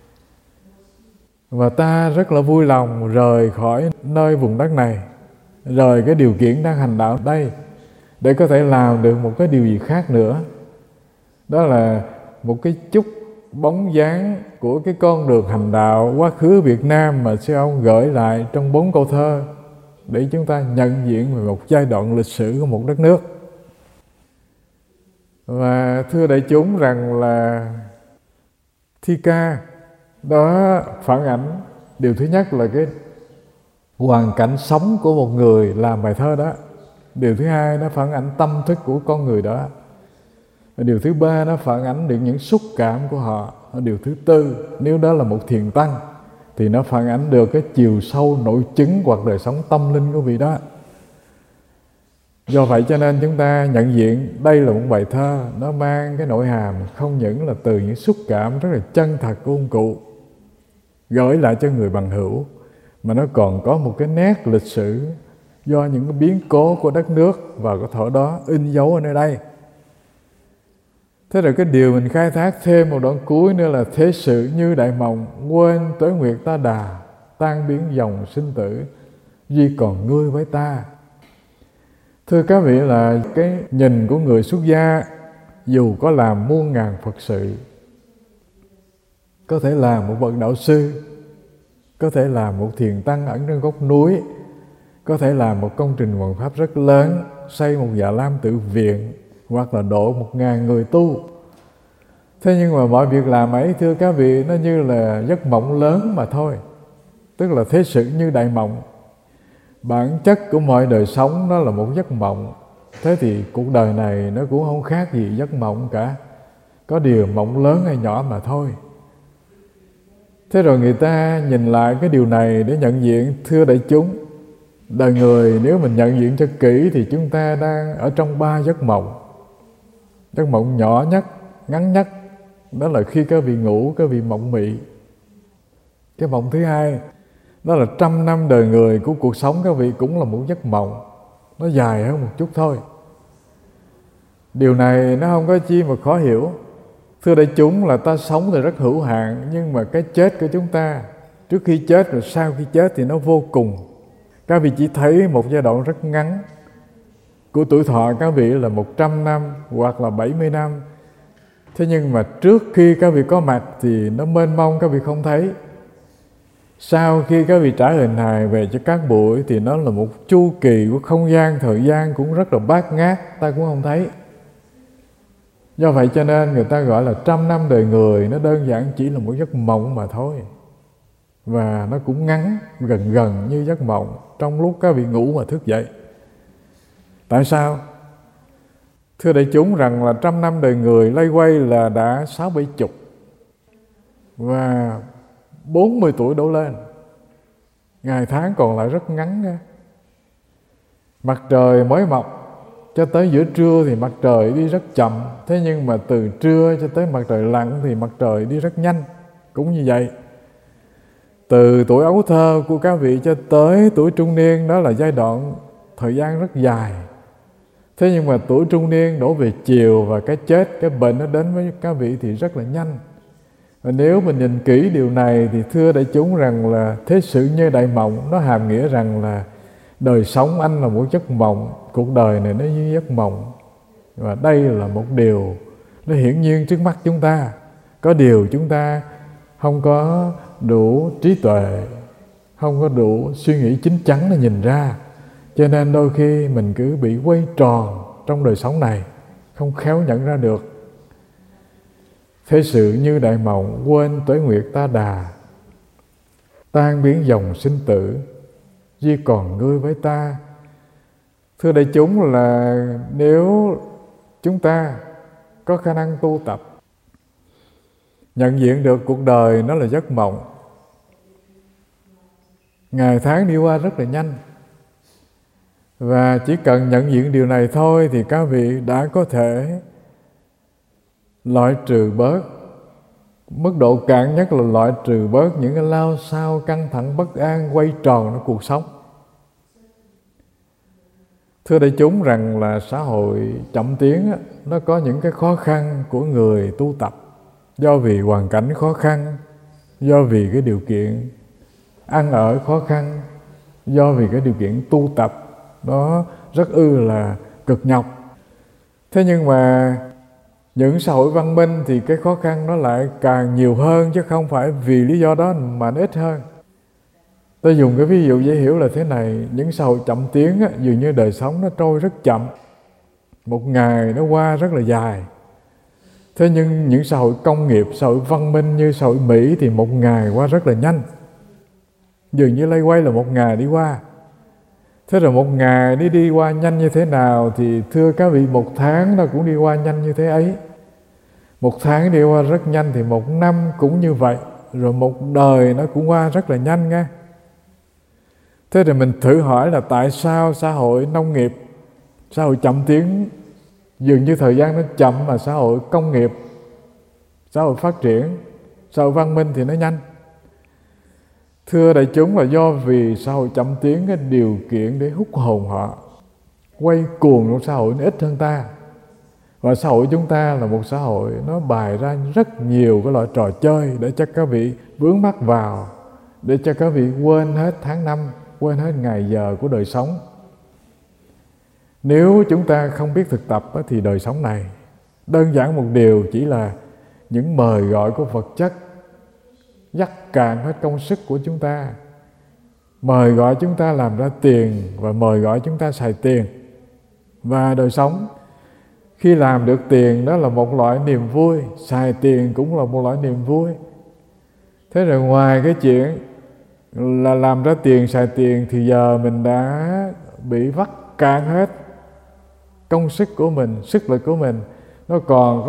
Và ta rất là vui lòng rời khỏi nơi vùng đất này, rời cái điều kiện đang hành đạo đây, để có thể làm được một cái điều gì khác nữa. Đó là một cái chút bóng dáng của cái con đường hành đạo quá khứ Việt Nam mà sư ông gửi lại trong 4 câu thơ, để chúng ta nhận diện về một giai đoạn lịch sử của một đất nước. Và thưa đại chúng rằng là thi ca đó phản ảnh điều thứ nhất là cái hoàn cảnh sống của một người làm bài thơ đó. Điều thứ hai, nó phản ảnh tâm thức của con người đó. Điều thứ ba, nó phản ánh được những xúc cảm của họ. Điều thứ tư, nếu đó là một thiền tăng thì nó phản ánh được cái chiều sâu nội chứng hoặc đời sống tâm linh của vị đó. Do vậy cho nên chúng ta nhận diện đây là một bài thơ, nó mang cái nội hàm không những là từ những xúc cảm rất là chân thật của ông cụ gửi lại cho người bằng hữu, mà nó còn có một cái nét lịch sử do những cái biến cố của đất nước và cái thổ đó in dấu ở nơi đây. Thế rồi cái điều mình khai thác thêm một đoạn cuối nữa là thế sự như đại mộng, quên tuế nguyệt ta đà, tan biến dòng sinh tử, duy còn ngươi với ta. Thưa các vị, là cái nhìn của người xuất gia, dù có làm muôn ngàn Phật sự, có thể là một bậc đạo sư, có thể là một thiền tăng ẩn trên góc núi, có thể là một công trình hoằng pháp rất lớn, xây một Dạ Lam Tự Viện, hoặc là độ 1000 người tu. Thế nhưng mà mọi việc làm ấy, thưa các vị, nó như là giấc mộng lớn mà thôi. Tức là thế sự như đại mộng. Bản chất của mọi đời sống nó là một giấc mộng. Thế thì cuộc đời này nó cũng không khác gì giấc mộng cả. Có điều mộng lớn hay nhỏ mà thôi. Thế rồi người ta nhìn lại cái điều này để nhận diện, thưa đại chúng, đời người nếu mình nhận diện cho kỹ thì chúng ta đang ở trong 3 giấc mộng. Giấc mộng nhỏ nhất, ngắn nhất, đó là khi các vị ngủ, các vị mộng mị. Cái mộng thứ hai, đó là 100 năm đời người của cuộc sống các vị cũng là một giấc mộng. Nó dài hơn một chút thôi. Điều này nó không có chi mà khó hiểu. Thưa đại chúng, là ta sống thì rất hữu hạn, nhưng mà cái chết của chúng ta, trước khi chết rồi sau khi chết thì nó vô cùng. Các vị chỉ thấy một giai đoạn rất ngắn của tuổi thọ các vị là 100 năm hoặc là 70 năm. Thế nhưng mà trước khi các vị có mặt thì nó mênh mông, các vị không thấy. Sau khi các vị trả hình hài về cho các buổi thì nó là một chu kỳ của không gian, thời gian cũng rất là bát ngát, ta cũng không thấy. Do vậy cho nên người ta gọi là 100 năm đời người, nó đơn giản chỉ là một giấc mộng mà thôi. Và nó cũng ngắn, gần gần như giấc mộng trong lúc các vị ngủ mà thức dậy. Tại sao? Thưa đại chúng, rằng là 100 năm đời người lây quay là đã 60-70 và 40 tuổi đổ lên. Ngày tháng còn lại rất ngắn nha. Mặt trời mới mọc cho tới giữa trưa thì mặt trời đi rất chậm. Thế nhưng mà từ trưa cho tới mặt trời lặn thì mặt trời đi rất nhanh. Cũng như vậy. Từ tuổi ấu thơ của các vị cho tới tuổi trung niên, đó là giai đoạn thời gian rất dài. Thế nhưng mà tuổi trung niên đổ về chiều và cái chết, cái bệnh nó đến với các vị thì rất là nhanh. Và nếu mình nhìn kỹ điều này thì thưa đại chúng rằng là thế sự như đại mộng, nó hàm nghĩa rằng là đời sống anh là một giấc mộng, cuộc đời này nó như giấc mộng. Và đây là một điều nó hiển nhiên trước mắt chúng ta. Có điều chúng ta không có đủ trí tuệ, không có đủ suy nghĩ chín chắn để nhìn ra. Cho nên đôi khi mình cứ bị quay tròn trong đời sống này, không khéo nhận ra được. Thế sự như đại mộng, quên tuế nguyệt ta đà, tan biến dòng sinh tử, duy còn ngươi với ta. Thưa đại chúng, là nếu chúng ta có khả năng tu tập, nhận diện được cuộc đời nó là giấc mộng, ngày tháng đi qua rất là nhanh, và chỉ cần nhận diện điều này thôi thì các vị đã có thể loại trừ bớt, mức độ cạn nhất là loại trừ bớt những cái lao sao, căng thẳng, bất an, quay tròn trong cuộc sống. Thưa đại chúng, rằng là xã hội chậm tiến nó có những cái khó khăn của người tu tập, do vì hoàn cảnh khó khăn, do vì cái điều kiện ăn ở khó khăn, do vì cái điều kiện tu tập nó rất là cực nhọc. Thế nhưng mà những xã hội văn minh thì cái khó khăn nó lại càng nhiều hơn, chứ không phải vì lý do đó mà nó ít hơn. Tôi dùng cái ví dụ dễ hiểu là thế này: những xã hội chậm tiến dường như đời sống nó trôi rất chậm, một ngày nó qua rất là dài. Thế nhưng những xã hội công nghiệp, xã hội văn minh như xã hội Mỹ thì một ngày qua rất là nhanh. Dường như lây quay là một ngày đi qua. Thế rồi một ngày đi qua nhanh như thế nào thì thưa các vị, một tháng nó cũng đi qua nhanh như thế ấy. Một tháng đi qua rất nhanh thì một năm cũng như vậy. Rồi một đời nó cũng qua rất là nhanh nghe. Thế rồi mình thử hỏi là tại sao xã hội nông nghiệp, xã hội chậm tiến, dường như thời gian nó chậm, mà xã hội công nghiệp, xã hội phát triển, xã hội văn minh thì nó nhanh. Thưa đại chúng, là do vì xã hội chậm tiến, cái điều kiện để hút hồn họ quay cuồng trong xã hội nó ít hơn ta. Và xã hội chúng ta là một xã hội nó bày ra rất nhiều cái loại trò chơi để cho các vị vướng mắc vào, để cho các vị quên hết tháng năm, quên hết ngày giờ của đời sống. Nếu chúng ta không biết thực tập thì đời sống này đơn giản một điều chỉ là những mời gọi của vật chất dắt cạn hết công sức của chúng ta, mời gọi chúng ta làm ra tiền và mời gọi chúng ta xài tiền. Và đời sống khi làm được tiền đó là một loại niềm vui, xài tiền cũng là một loại niềm vui. Thế rồi ngoài cái chuyện là làm ra tiền, xài tiền thì giờ mình đã bị vắt cạn hết công sức của mình, sức lực của mình. Nó còn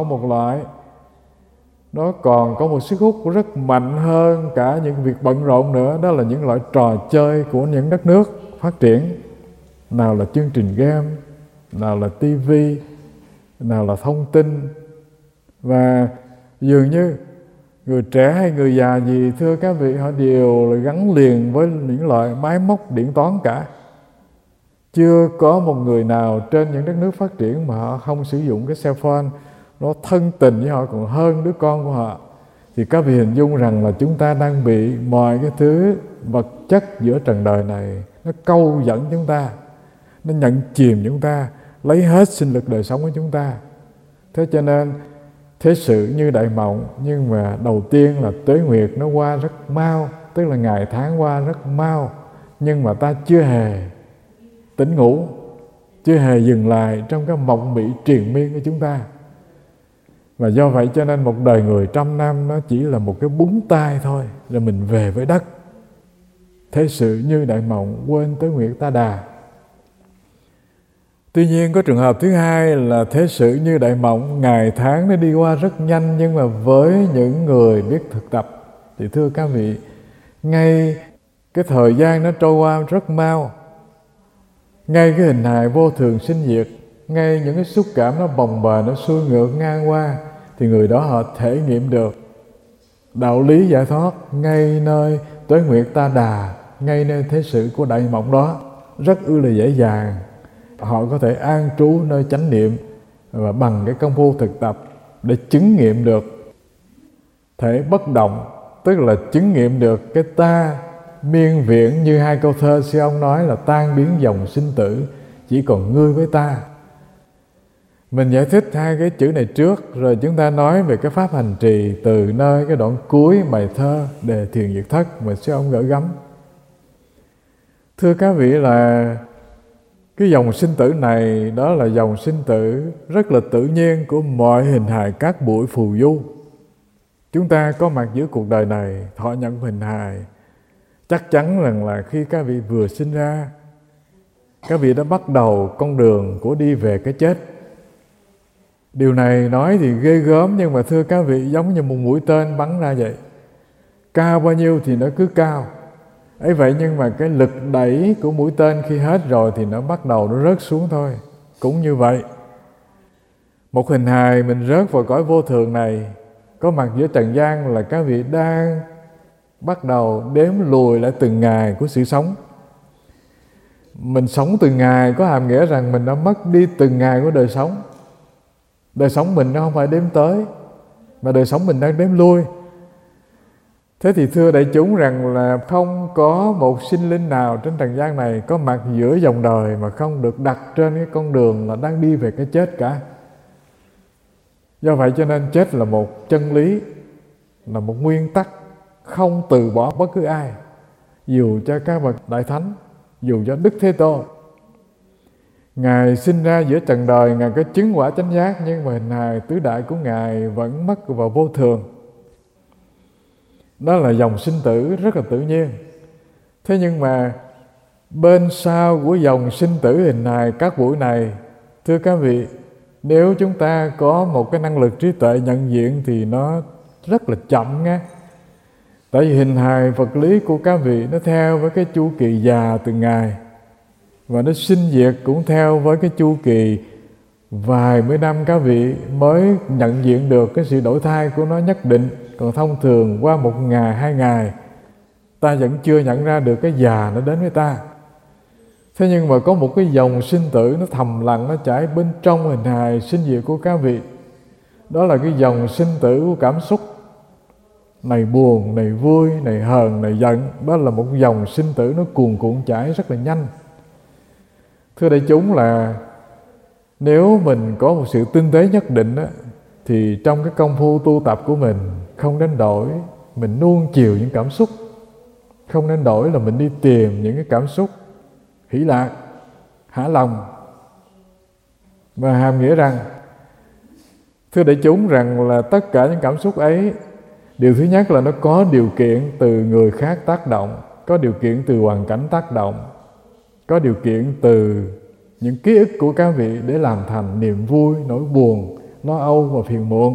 có một sức hút rất mạnh hơn cả những việc bận rộn nữa. Đó là những loại trò chơi của những đất nước phát triển. Nào là chương trình game, nào là tivi, nào là thông tin. Và dường như người trẻ hay người già gì, thưa các vị, họ đều là gắn liền với những loại máy móc điện toán cả. Chưa có một người nào trên những đất nước phát triển mà họ không sử dụng cái cell phone. Nó thân tình với họ còn hơn đứa con của họ. Thì các vị hình dung rằng là chúng ta đang bị mọi cái thứ vật chất giữa trần đời này nó câu dẫn chúng ta, nó nhận chìm chúng ta, lấy hết sinh lực đời sống của chúng ta. Thế cho nên thế sự như đại mộng, nhưng mà đầu tiên là tuế nguyệt nó qua rất mau, tức là ngày tháng qua rất mau, nhưng mà ta chưa hề tỉnh ngủ, chưa hề dừng lại trong cái mộng mị triền miên của chúng ta. Và do vậy cho nên một đời người 100 năm nó chỉ là một cái búng tay thôi, rồi mình về với đất. Thế sự như đại mộng, quên tới nguyện ta đà. Tuy nhiên có trường hợp thứ hai là thế sự như đại mộng, ngày tháng nó đi qua rất nhanh, nhưng mà với những người biết thực tập thì thưa các vị, ngay cái thời gian nó trôi qua rất mau, ngay cái hình hài vô thường sinh diệt, ngay những cái xúc cảm nó bồng bềnh, nó xuôi ngược ngang qua, thì người đó họ thể nghiệm được đạo lý giải thoát ngay nơi tuế nguyệt ta đà, ngay nơi thế sự của đại mộng đó, rất ư là dễ dàng. Họ có thể an trú nơi chánh niệm và bằng cái công phu thực tập để chứng nghiệm được thể bất động, tức là chứng nghiệm được cái ta miên viễn, như hai câu thơ sư ông nói là tan biến dòng sinh tử, chỉ còn ngươi với ta. Mình giải thích hai cái chữ này trước, rồi chúng ta nói về cái pháp hành trì từ nơi cái đoạn cuối bài thơ Đề Thiền Diệt Thất mà sư ông gửi gắm. Thưa các vị, là cái dòng sinh tử này đó là dòng sinh tử rất là tự nhiên của mọi hình hài cát bụi phù du. Chúng ta có mặt giữa cuộc đời này, thọ nhận hình hài, chắc chắn rằng là khi các vị vừa sinh ra, các vị đã bắt đầu con đường của đi về cái chết. Điều này nói thì ghê gớm, nhưng mà thưa các vị, giống như một mũi tên bắn ra vậy. Cao bao nhiêu thì nó cứ cao ấy vậy, nhưng mà cái lực đẩy của mũi tên khi hết rồi thì nó bắt đầu nó rớt xuống thôi. Cũng như vậy, một hình hài mình rớt vào cõi vô thường này, có mặt giữa trần gian, là các vị đang bắt đầu đếm lùi lại từng ngày của sự sống. Mình sống từng ngày có hàm nghĩa rằng mình đã mất đi từng ngày của đời sống. Đời sống mình nó không phải đếm tới, mà đời sống mình đang đếm lui. Thế thì thưa đại chúng rằng là không có một sinh linh nào trên trần gian này có mặt giữa dòng đời mà không được đặt trên cái con đường là đang đi về cái chết cả. Do vậy cho nên chết là một chân lý, là một nguyên tắc không từ bỏ bất cứ ai, dù cho các bậc đại thánh, dù cho Đức Thế Tôn. Ngài sinh ra giữa trần đời, Ngài có chứng quả chánh giác, nhưng mà hình hài tứ đại của Ngài vẫn mất vào vô thường. Đó là dòng sinh tử rất là tự nhiên. Thế nhưng mà bên sau của dòng sinh tử hình hài các buổi này, thưa các vị, nếu chúng ta có một cái năng lực trí tuệ nhận diện thì nó rất là chậm nghe. Tại vì hình hài vật lý của các vị nó theo với cái chu kỳ già từng ngày, và nó sinh diệt cũng theo với cái chu kỳ vài mươi năm các vị mới nhận diện được cái sự đổi thay của nó nhất định. Còn thông thường qua 1 ngày, 2 ngày ta vẫn chưa nhận ra được cái già nó đến với ta. Thế nhưng mà có một cái dòng sinh tử nó thầm lặng, nó chảy bên trong hình hài sinh diệt của các vị. Đó là cái dòng sinh tử của cảm xúc. Này buồn, này vui, này hờn, này giận. Đó là một dòng sinh tử nó cuồn cuộn chảy rất là nhanh. Thưa đại chúng, là nếu mình có một sự tinh tế nhất định đó, thì trong cái công phu tu tập của mình không đến đổi mình nuông chiều những cảm xúc, không nên đổi là mình đi tìm những cái cảm xúc hỷ lạc, hả lòng. Và hàm nghĩa rằng, thưa đại chúng, rằng là tất cả những cảm xúc ấy, điều thứ nhất là nó có điều kiện từ người khác tác động, có điều kiện từ hoàn cảnh tác động, có điều kiện từ những ký ức của các vị để làm thành niềm vui, nỗi buồn, lo âu và phiền muộn.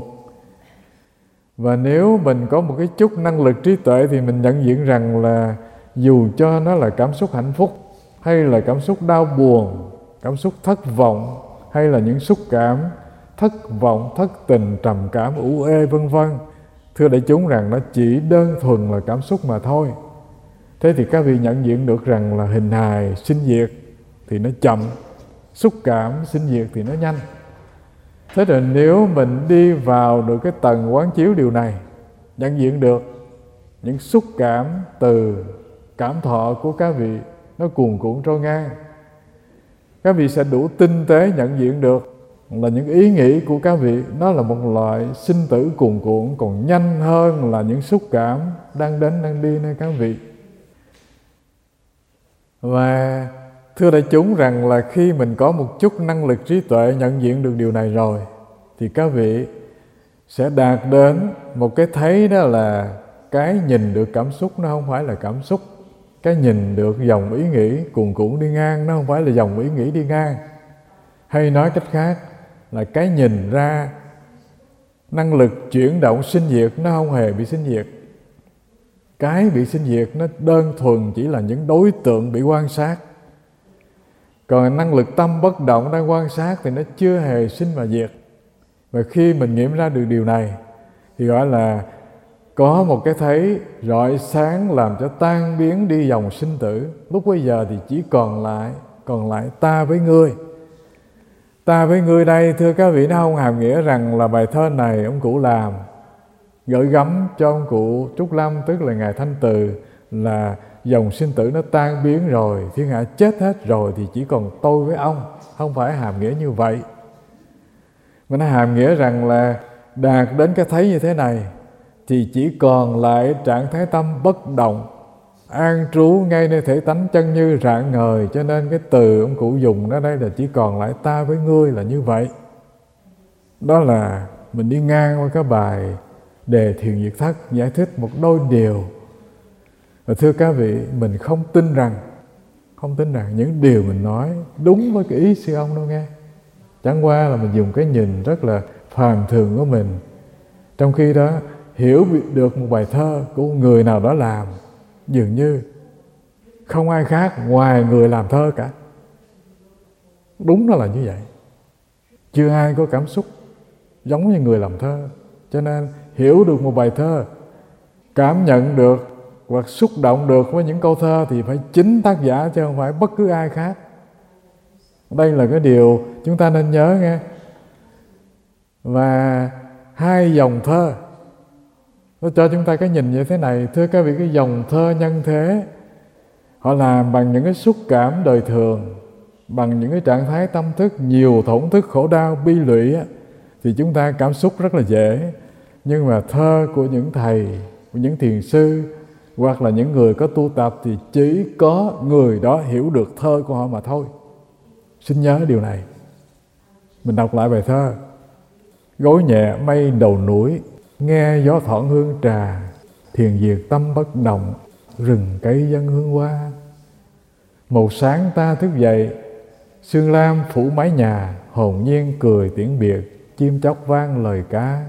Và nếu mình có một cái chút năng lực trí tuệ thì mình nhận diện rằng là dù cho nó là cảm xúc hạnh phúc, hay là cảm xúc đau buồn, cảm xúc thất vọng, hay là những xúc cảm thất vọng, thất tình, trầm cảm, u ê vân vân, thưa đại chúng, rằng nó chỉ đơn thuần là cảm xúc mà thôi. Thế thì các vị nhận diện được rằng là hình hài sinh diệt thì nó chậm, xúc cảm sinh diệt thì nó nhanh. Thế rồi nếu mình đi vào được cái tầng quán chiếu điều này, nhận diện được những xúc cảm từ cảm thọ của các vị nó cuồn cuộn trôi ngang, các vị sẽ đủ tinh tế nhận diện được là những ý nghĩ của các vị nó là một loại sinh tử cuồn cuộn còn nhanh hơn là những xúc cảm đang đến đang đi nơi các vị. Và thưa đại chúng, rằng là khi mình có một chút năng lực trí tuệ nhận diện được điều này rồi, thì các vị sẽ đạt đến một cái thấy, đó là cái nhìn được cảm xúc nó không phải là cảm xúc, cái nhìn được dòng ý nghĩ cuồn cuộn đi ngang nó không phải là dòng ý nghĩ đi ngang. Hay nói cách khác là cái nhìn ra năng lực chuyển động sinh diệt nó không hề bị sinh diệt. Cái bị sinh diệt nó đơn thuần chỉ là những đối tượng bị quan sát. Còn năng lực tâm bất động đang quan sát thì nó chưa hề sinh mà diệt. Và khi mình nghiệm ra được điều này thì gọi là có một cái thấy rọi sáng làm cho tan biến đi dòng sinh tử. Lúc bây giờ thì chỉ còn lại ta với ngươi. Ta với ngươi đây, thưa các vị, nó không hàm nghĩa rằng là bài thơ này ông cụ làm gửi gắm cho ông cụ Trúc Lâm, tức là Ngài Thanh Từ, là dòng sinh tử nó tan biến rồi, thiên hạ chết hết rồi thì chỉ còn tôi với ông. Không phải hàm nghĩa như vậy, mà nó hàm nghĩa rằng là đạt đến cái thấy như thế này thì chỉ còn lại trạng thái tâm bất động, an trú ngay nơi thể tánh chân như rạng ngời. Cho nên cái từ ông cụ dùng ở đây là chỉ còn lại ta với ngươi là như vậy. Đó là mình đi ngang qua cái bài Đề Thiền Diệt Thất giải thích một đôi điều. Và thưa các vị, mình không tin rằng những điều mình nói đúng với cái ý sư ông đâu nghe. Chẳng qua là mình dùng cái nhìn rất là phàm thường của mình, trong khi đó hiểu được một bài thơ của người nào đó làm dường như không ai khác ngoài người làm thơ cả. Đúng nó là như vậy. Chưa ai có cảm xúc giống như người làm thơ. Cho nên hiểu được một bài thơ, cảm nhận được hoặc xúc động được với những câu thơ thì phải chính tác giả chứ không phải bất cứ ai khác. Đây là cái điều chúng ta nên nhớ nghe. Và hai dòng thơ nó cho chúng ta cái nhìn như thế này. Thưa các vị, cái dòng thơ nhân thế họ làm bằng những cái xúc cảm đời thường, bằng những cái trạng thái tâm thức nhiều thổn thức, khổ đau, bi lụy thì chúng ta cảm xúc rất là dễ. Nhưng mà thơ của những thầy, của những thiền sư hoặc là những người có tu tập thì chỉ có người đó hiểu được thơ của họ mà thôi. Xin nhớ điều này. Mình đọc lại bài thơ. Gối nhẹ mây đầu núi, nghe gió thoảng hương trà, thiền diệt tâm bất động, rừng cây dân hương hoa. Một sáng ta thức dậy, sương lam phủ mái nhà, hồn nhiên cười tiễn biệt, chim chóc vang lời ca.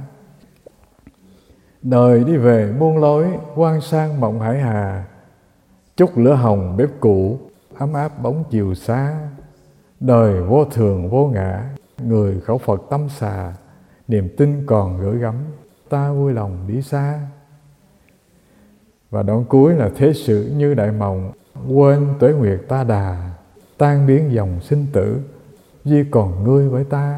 Đời đi về muôn lối, quan sang mộng hải hà, chút lửa hồng bếp cũ, ấm áp bóng chiều xa. Đời vô thường vô ngã, người khẩu Phật tâm xà, niềm tin còn gửi gắm, ta vui lòng đi xa. Và đoạn cuối là thế sự như đại mộng, quên tuế nguyệt ta đà, tan biến dòng sinh tử, duy còn ngươi với ta.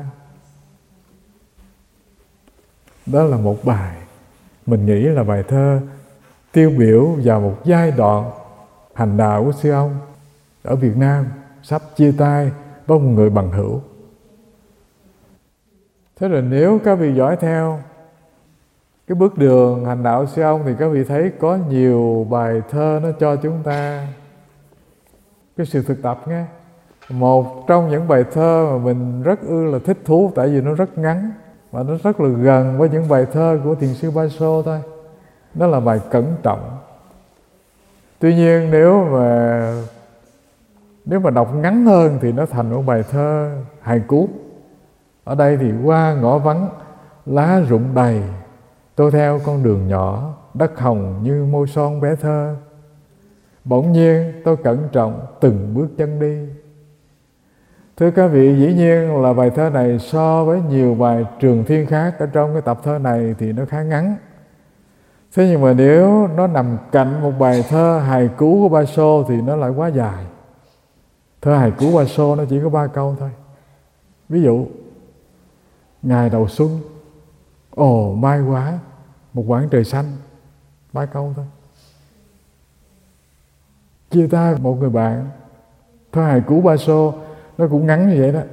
Đó là một bài mình nghĩ là bài thơ tiêu biểu vào một giai đoạn hành đạo của sư ông ở Việt Nam, sắp chia tay với một người bằng hữu. Thế rồi nếu các vị dõi theo cái bước đường hành đạo sư ông thì các vị thấy có nhiều bài thơ nó cho chúng ta cái sự thực tập nghe. Một trong những bài thơ mà mình rất là thích thú, tại vì nó rất ngắn và nó rất là gần với những bài thơ của Thiền sư Ba Sô thôi, đó là bài Cẩn Trọng. Tuy nhiên nếu mà đọc ngắn hơn thì nó thành một bài thơ hài cú. Ở đây thì qua ngõ vắng, lá rụng đầy, tôi theo con đường nhỏ, đất hồng như môi son bé thơ. Bỗng nhiên tôi cẩn trọng từng bước chân đi. Thưa các vị, dĩ nhiên là bài thơ này so với nhiều bài trường thiên khác ở trong cái tập thơ này thì nó khá ngắn. Thế nhưng mà nếu nó nằm cạnh một bài thơ hài cú của Ba Sô thì nó lại quá dài. Thơ hài cú Ba Sô nó chỉ có 3 câu thôi. Ví dụ, ngày đầu xuân, ồ mai quá, một quãng trời xanh, 3 câu thôi. Chia tay một người bạn, thơ hài cú Ba Sô nó cũng ngắn như vậy đó.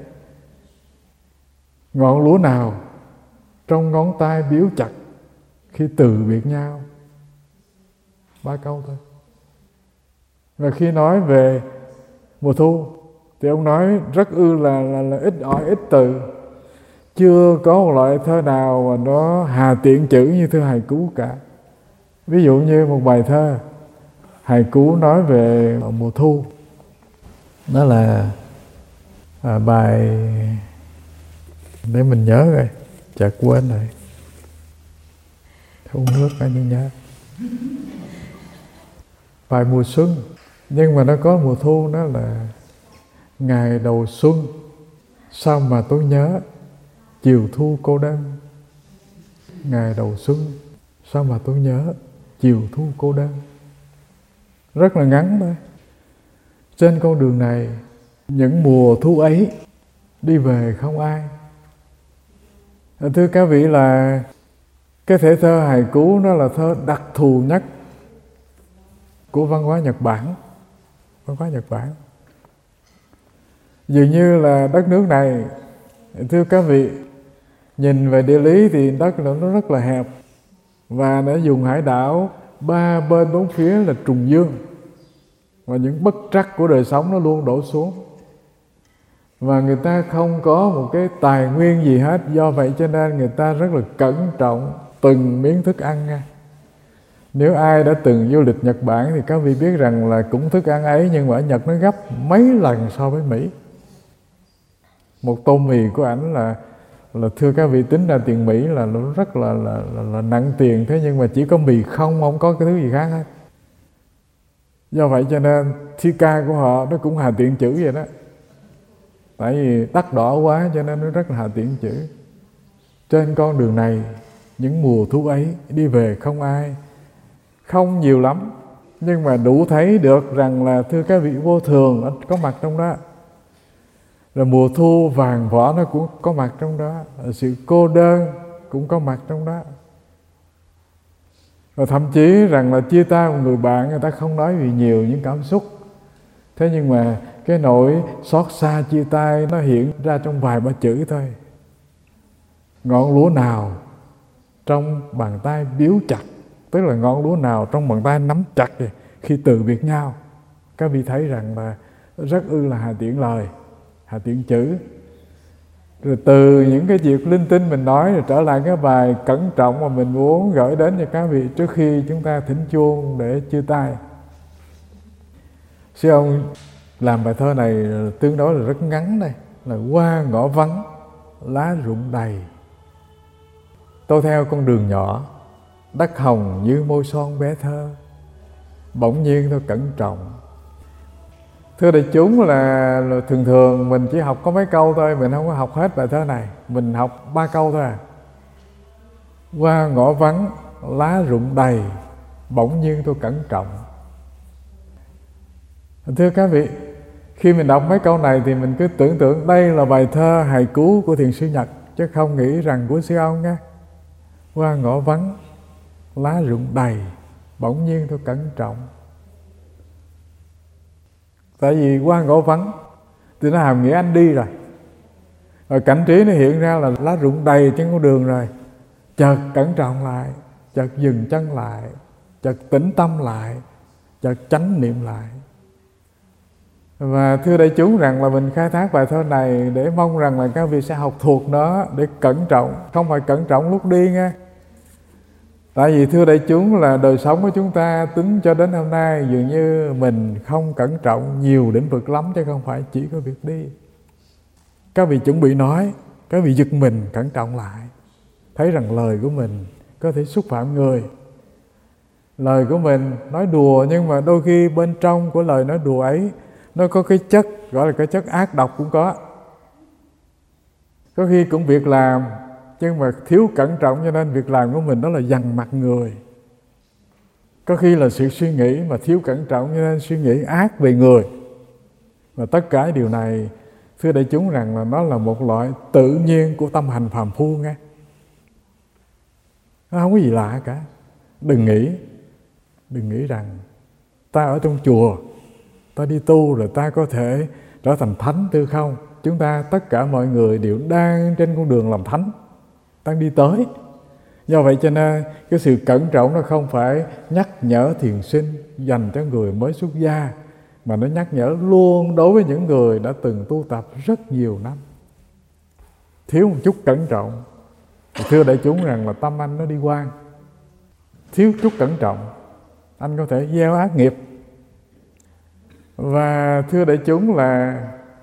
Ngọn lúa nào trong ngón tay biếu chặt khi từ biệt nhau, 3 câu thôi. Và khi nói về mùa thu thì ông nói rất là ít ỏi ít từ. Chưa có một loại thơ nào mà nó hà tiện chữ như thơ hài cú cả. Ví dụ như một bài thơ hài cú nói về mùa thu, đó là bài, để mình nhớ rồi, chợt quên rồi, uống nước phải nhớ. Bài mùa xuân, nhưng mà nó có mùa thu, đó là ngày đầu xuân, sao mà tôi nhớ chiều thu cô đơn. Ngày đầu xuân, sao mà tôi nhớ chiều thu cô đơn. Rất là ngắn thôi. Trên con đường này, những mùa thu ấy đi về không ai. Thưa các vị, là cái thể thơ hài cú nó là thơ đặc thù nhất của văn hóa Nhật Bản. Văn hóa Nhật Bản dường như là đất nước này, thưa các vị, nhìn về địa lý thì đất nó rất là hẹp, và nó dùng hải đảo 3 bên 4 phía là trùng dương, và những bất trắc của đời sống nó luôn đổ xuống, và người ta không có một cái tài nguyên gì hết. Do vậy cho nên người ta rất là cẩn trọng từng miếng thức ăn nha. Nếu ai đã từng du lịch Nhật Bản thì các vị biết rằng là cũng thức ăn ấy, nhưng mà ở Nhật nó gấp mấy lần so với Mỹ. Một tô mì của ảnh là thưa các vị, tính ra tiền Mỹ là nó rất là nặng tiền. Thế nhưng mà chỉ có mì không có cái thứ gì khác hết. Do vậy cho nên thi ca của họ nó cũng hà tiện chữ vậy đó. Tại vì đắt đỏ quá cho nên nó rất là hà tiện chữ. Trên con đường này, những mùa thu ấy đi về không ai. Không nhiều lắm, nhưng mà đủ thấy được rằng là thưa các vị, vô thường có mặt trong đó. Rồi mùa thu vàng vỏ nó cũng có mặt trong đó. Sự cô đơn cũng có mặt trong đó. Và thậm chí rằng là chia tay một người bạn, người ta không nói vì nhiều những cảm xúc. Thế nhưng mà cái nỗi xót xa chia tay nó hiện ra trong vài ba chữ thôi. Ngọn lúa nào trong bàn tay biếu chặt, tức là ngọn lúa nào trong bàn tay nắm chặt khi từ biệt nhau. Các vị thấy rằng là rất là hà tiện lời, Hà Tiện Chữ. Rồi từ những cái việc linh tinh mình nói rồi trở lại cái bài cẩn trọng mà mình muốn gửi đến cho các vị trước khi chúng ta thỉnh chuông để chia tay. Sư ông làm bài thơ này tương đối là rất ngắn đây, là qua ngõ vắng lá rụng đầy. Tôi theo con đường nhỏ, đất hồng như môi son bé thơ, bỗng nhiên tôi cẩn trọng. Thưa đại chúng, là thường thường mình chỉ học có mấy câu thôi, mình không có học hết bài thơ này, mình học 3 câu thôi à. Qua ngõ vắng lá rụng đầy, bỗng nhiên tôi cẩn trọng. Thưa các vị, khi mình đọc mấy câu này thì mình cứ tưởng tượng đây là bài thơ hài cú của Thiền sư Nhật, chứ không nghĩ rằng của sư ông nha. Qua ngõ vắng lá rụng đầy, bỗng nhiên tôi cẩn trọng. Tại vì qua ngõ vắng thì nó hàm nghĩa anh đi rồi, rồi cảnh trí nó hiện ra là lá rụng đầy trên con đường rồi. Chợt cẩn trọng lại, chợt dừng chân lại, chợt tĩnh tâm lại, chợt chánh niệm lại. Và thưa đại chúng rằng là mình khai thác bài thơ này để mong rằng là các vị sẽ học thuộc nó để cẩn trọng, không phải cẩn trọng lúc đi nghe. Tại vì thưa đại chúng là đời sống của chúng ta tính cho đến hôm nay dường như mình không cẩn trọng nhiều lĩnh vực lắm, chứ không phải chỉ có việc đi. Các vị chuẩn bị nói, các vị giật mình cẩn trọng lại, thấy rằng lời của mình có thể xúc phạm người. Lời của mình nói đùa, nhưng mà đôi khi bên trong của lời nói đùa ấy nó có cái chất gọi là cái chất ác độc cũng có. Có khi cũng việc làm, nhưng mà thiếu cẩn trọng cho nên việc làm của mình đó là dằn mặt người. Có khi là sự suy nghĩ mà thiếu cẩn trọng cho nên suy nghĩ ác về người. Và tất cả điều này thưa đại chúng rằng là nó là một loại tự nhiên của tâm hành phàm phu nghe. Nó không có gì lạ cả. Đừng nghĩ rằng ta ở trong chùa, ta đi tu rồi ta có thể trở thành thánh tư không. Chúng ta tất cả mọi người đều đang trên con đường làm thánh, đang đi tới. Do vậy cho nên cái sự cẩn trọng nó không phải nhắc nhở thiền sinh dành cho người mới xuất gia, mà nó nhắc nhở luôn đối với những người đã từng tu tập rất nhiều năm. Thiếu một chút cẩn trọng, thưa đại chúng rằng là tâm anh nó đi quan. Thiếu chút cẩn trọng, anh có thể gieo ác nghiệp. Và thưa đại chúng là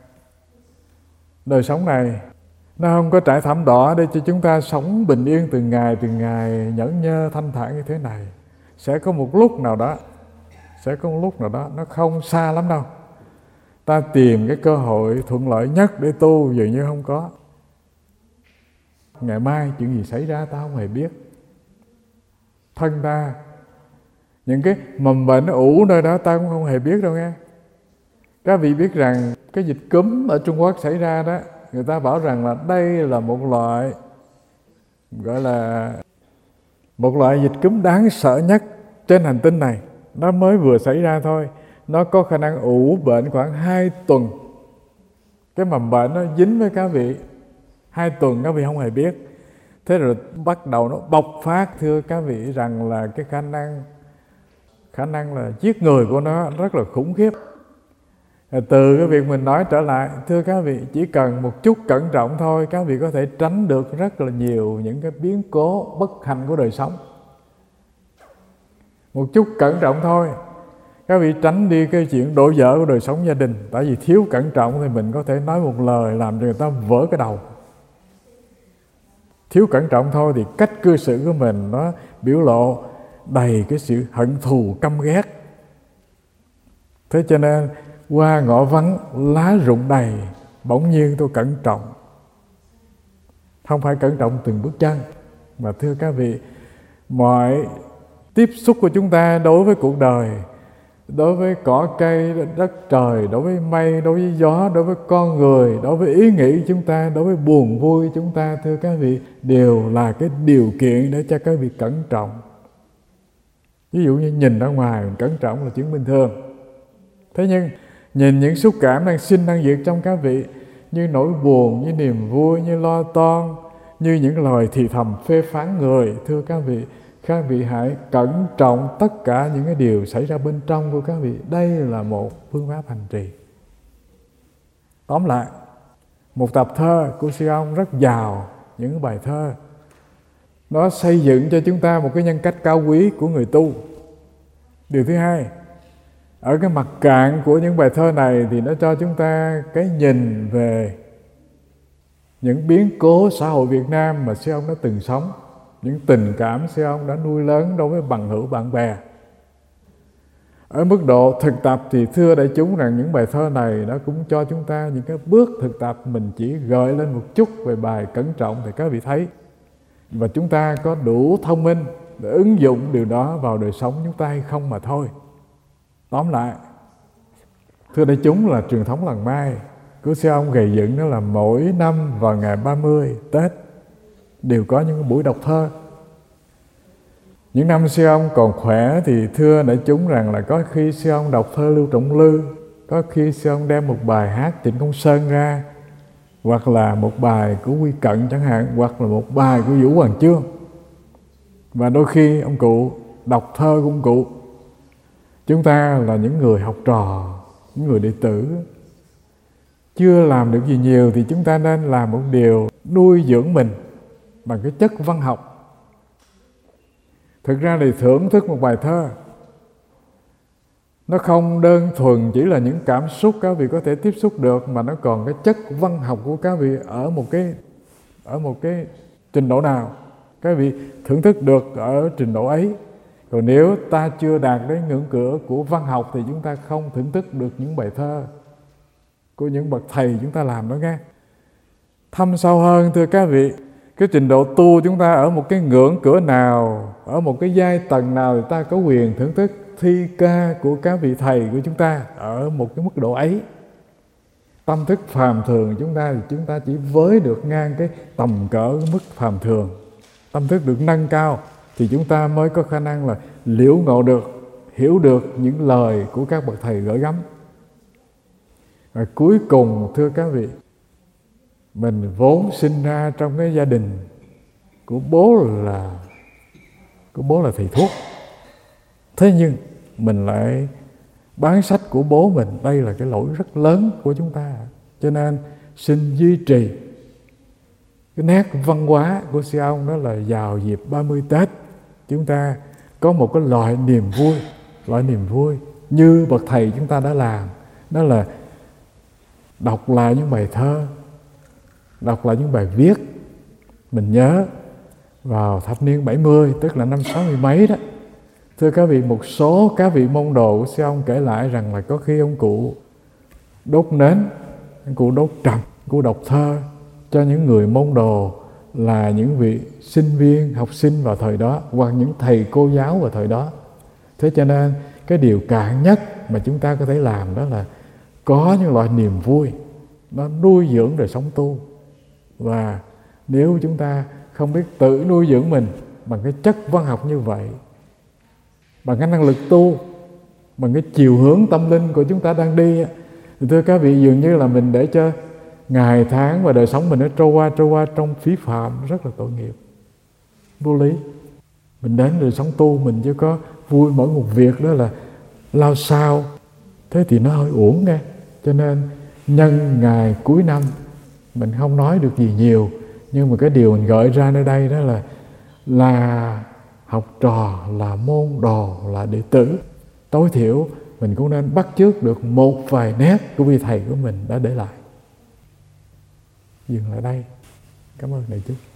đời sống này nó không có trải thảm đỏ để cho chúng ta sống bình yên từng ngày nhẫn nhơ thanh thản như thế này. Sẽ có một lúc nào đó, nó không xa lắm đâu, ta tìm cái cơ hội thuận lợi nhất để tu dường như không có. Ngày mai chuyện gì xảy ra ta không hề biết. Thân ta, những cái mầm bệnh nó ủ nơi đó ta cũng không hề biết đâu nghe. Các vị biết rằng cái dịch cúm ở Trung Quốc xảy ra đó, người ta bảo rằng là đây là một loại gọi là một loại dịch cúm đáng sợ nhất trên hành tinh này. Nó mới vừa xảy ra thôi, nó có khả năng ủ bệnh khoảng 2 tuần. Cái mầm bệnh nó dính với các vị 2 tuần các vị không hề biết. Thế rồi bắt đầu nó bộc phát, thưa các vị rằng là cái khả năng là giết người của nó rất là khủng khiếp. Từ cái việc mình nói trở lại, thưa các vị, chỉ cần một chút cẩn trọng thôi, các vị có thể tránh được rất là nhiều những cái biến cố bất hạnh của đời sống. Một chút cẩn trọng thôi, các vị tránh đi cái chuyện đổ vỡ của đời sống gia đình. Tại vì thiếu cẩn trọng thì mình có thể nói một lời làm cho người ta vỡ cái đầu. Thiếu cẩn trọng thôi thì cách cư xử của mình nó biểu lộ đầy cái sự hận thù căm ghét. Thế cho nên qua ngõ vắng lá rụng đầy, bỗng nhiên tôi cẩn trọng. Không phải cẩn trọng từng bước chân, mà thưa các vị, mọi tiếp xúc của chúng ta đối với cuộc đời, đối với cỏ cây, đất trời, đối với mây, đối với gió, đối với con người, đối với ý nghĩ chúng ta, đối với buồn vui chúng ta, thưa các vị, đều là cái điều kiện để cho các vị cẩn trọng. Ví dụ như nhìn ra ngoài mình cẩn trọng là chuyện bình thường. Thế nhưng nhìn những xúc cảm đang sinh đang diệt trong các vị, như nỗi buồn, như niềm vui, như lo toan, như những lời thì thầm phê phán người, thưa các vị hãy cẩn trọng tất cả những cái điều xảy ra bên trong của các vị. Đây là một phương pháp hành trì. Tóm lại, Một tập thơ của sư ông rất giàu những bài thơ. Nó xây dựng cho chúng ta một cái nhân cách cao quý của người tu. Điều thứ hai, ở cái mặt cạn của những bài thơ này thì nó cho chúng ta cái nhìn về những biến cố xã hội Việt Nam mà sư ông đã từng sống, những tình cảm sư ông đã nuôi lớn đối với bằng hữu bạn bè. Ở mức độ thực tập thì thưa đại chúng rằng những bài thơ này nó cũng cho chúng ta những cái bước thực tập. Mình chỉ gợi lên một chút về bài Cẩn Trọng thì các vị thấy, và chúng ta có đủ thông minh để ứng dụng điều đó vào đời sống chúng ta hay không mà thôi. Tóm lại, thưa đại chúng, là truyền thống làng Mai của sư ông gầy dựng đó là mỗi năm vào ngày 30 Tết đều có những buổi đọc thơ. Những năm sư ông còn khỏe thì thưa đại chúng rằng là có khi sư ông đọc thơ Lưu Trọng Lư, có khi sư ông đem một bài hát Trịnh Công Sơn ra, hoặc là một bài của Quy Cận chẳng hạn, hoặc là một bài của Vũ Hoàng Chương. Và đôi khi ông cụ đọc thơ của ông cụ. Chúng ta là những người học trò, những người đệ tử, chưa làm được gì nhiều thì chúng ta nên làm một điều nuôi dưỡng mình bằng cái chất văn học. Thực ra thì thưởng thức một bài thơ nó không đơn thuần chỉ là những cảm xúc các vị có thể tiếp xúc được, mà nó còn cái chất văn học của các vị ở một cái trình độ nào các vị thưởng thức được ở trình độ ấy. Còn nếu ta chưa đạt đến ngưỡng cửa của văn học thì chúng ta không thưởng thức được những bài thơ của những bậc thầy chúng ta làm đó nghe. Thâm sâu hơn thưa các vị, cái trình độ tu chúng ta ở một cái ngưỡng cửa nào, ở một cái giai tầng nào thì ta có quyền thưởng thức thi ca của các vị thầy của chúng ta ở một cái mức độ ấy. Tâm thức phàm thường chúng ta thì chúng ta chỉ với được ngang cái tầm cỡ cái mức phàm thường. Tâm thức được nâng cao thì chúng ta mới có khả năng là liễu ngộ được, hiểu được những lời của các bậc thầy gửi gắm. Và cuối cùng thưa các vị, mình vốn sinh ra trong cái gia đình của bố là thầy thuốc. Thế nhưng mình lại bán sách của bố mình, đây là cái lỗi rất lớn của chúng ta. Cho nên xin duy trì cái nét văn hóa của sư ông, đó là vào dịp 30 Tết chúng ta có một cái loại niềm vui như bậc thầy chúng ta đã làm, đó là đọc lại những bài thơ, đọc lại những bài viết. Mình nhớ vào thập niên 70, tức là năm 60 mấy đó, thưa các vị, một số các vị môn đồ của sư ông kể lại rằng là có khi ông cụ đốt nến, ông cụ đốt trầm, ông cụ đọc thơ cho những người môn đồ là những vị sinh viên, học sinh vào thời đó, hoặc những thầy cô giáo vào thời đó. Thế cho nên cái điều cạn nhất mà chúng ta có thể làm đó là có những loại niềm vui, nó nuôi dưỡng đời sống tu. Và nếu chúng ta không biết tự nuôi dưỡng mình bằng cái chất văn học như vậy, bằng cái năng lực tu, bằng cái chiều hướng tâm linh của chúng ta đang đi, thì thưa các vị, dường như là mình để cho ngày tháng và đời sống mình nó trôi qua trong phí phạm, rất là tội nghiệp, vô lý. Mình đến đời sống tu mình chỉ có vui mỗi một việc đó là lao sao, thế thì nó hơi uổng nghe. Cho nên nhân ngày cuối năm mình không nói được gì nhiều, nhưng mà cái điều mình gợi ra nơi đây đó là học trò, là môn đồ, là đệ tử, tối thiểu mình cũng nên bắt chước được một vài nét của vị thầy của mình đã để lại. Dừng lại đây. Cảm ơn đại chúng.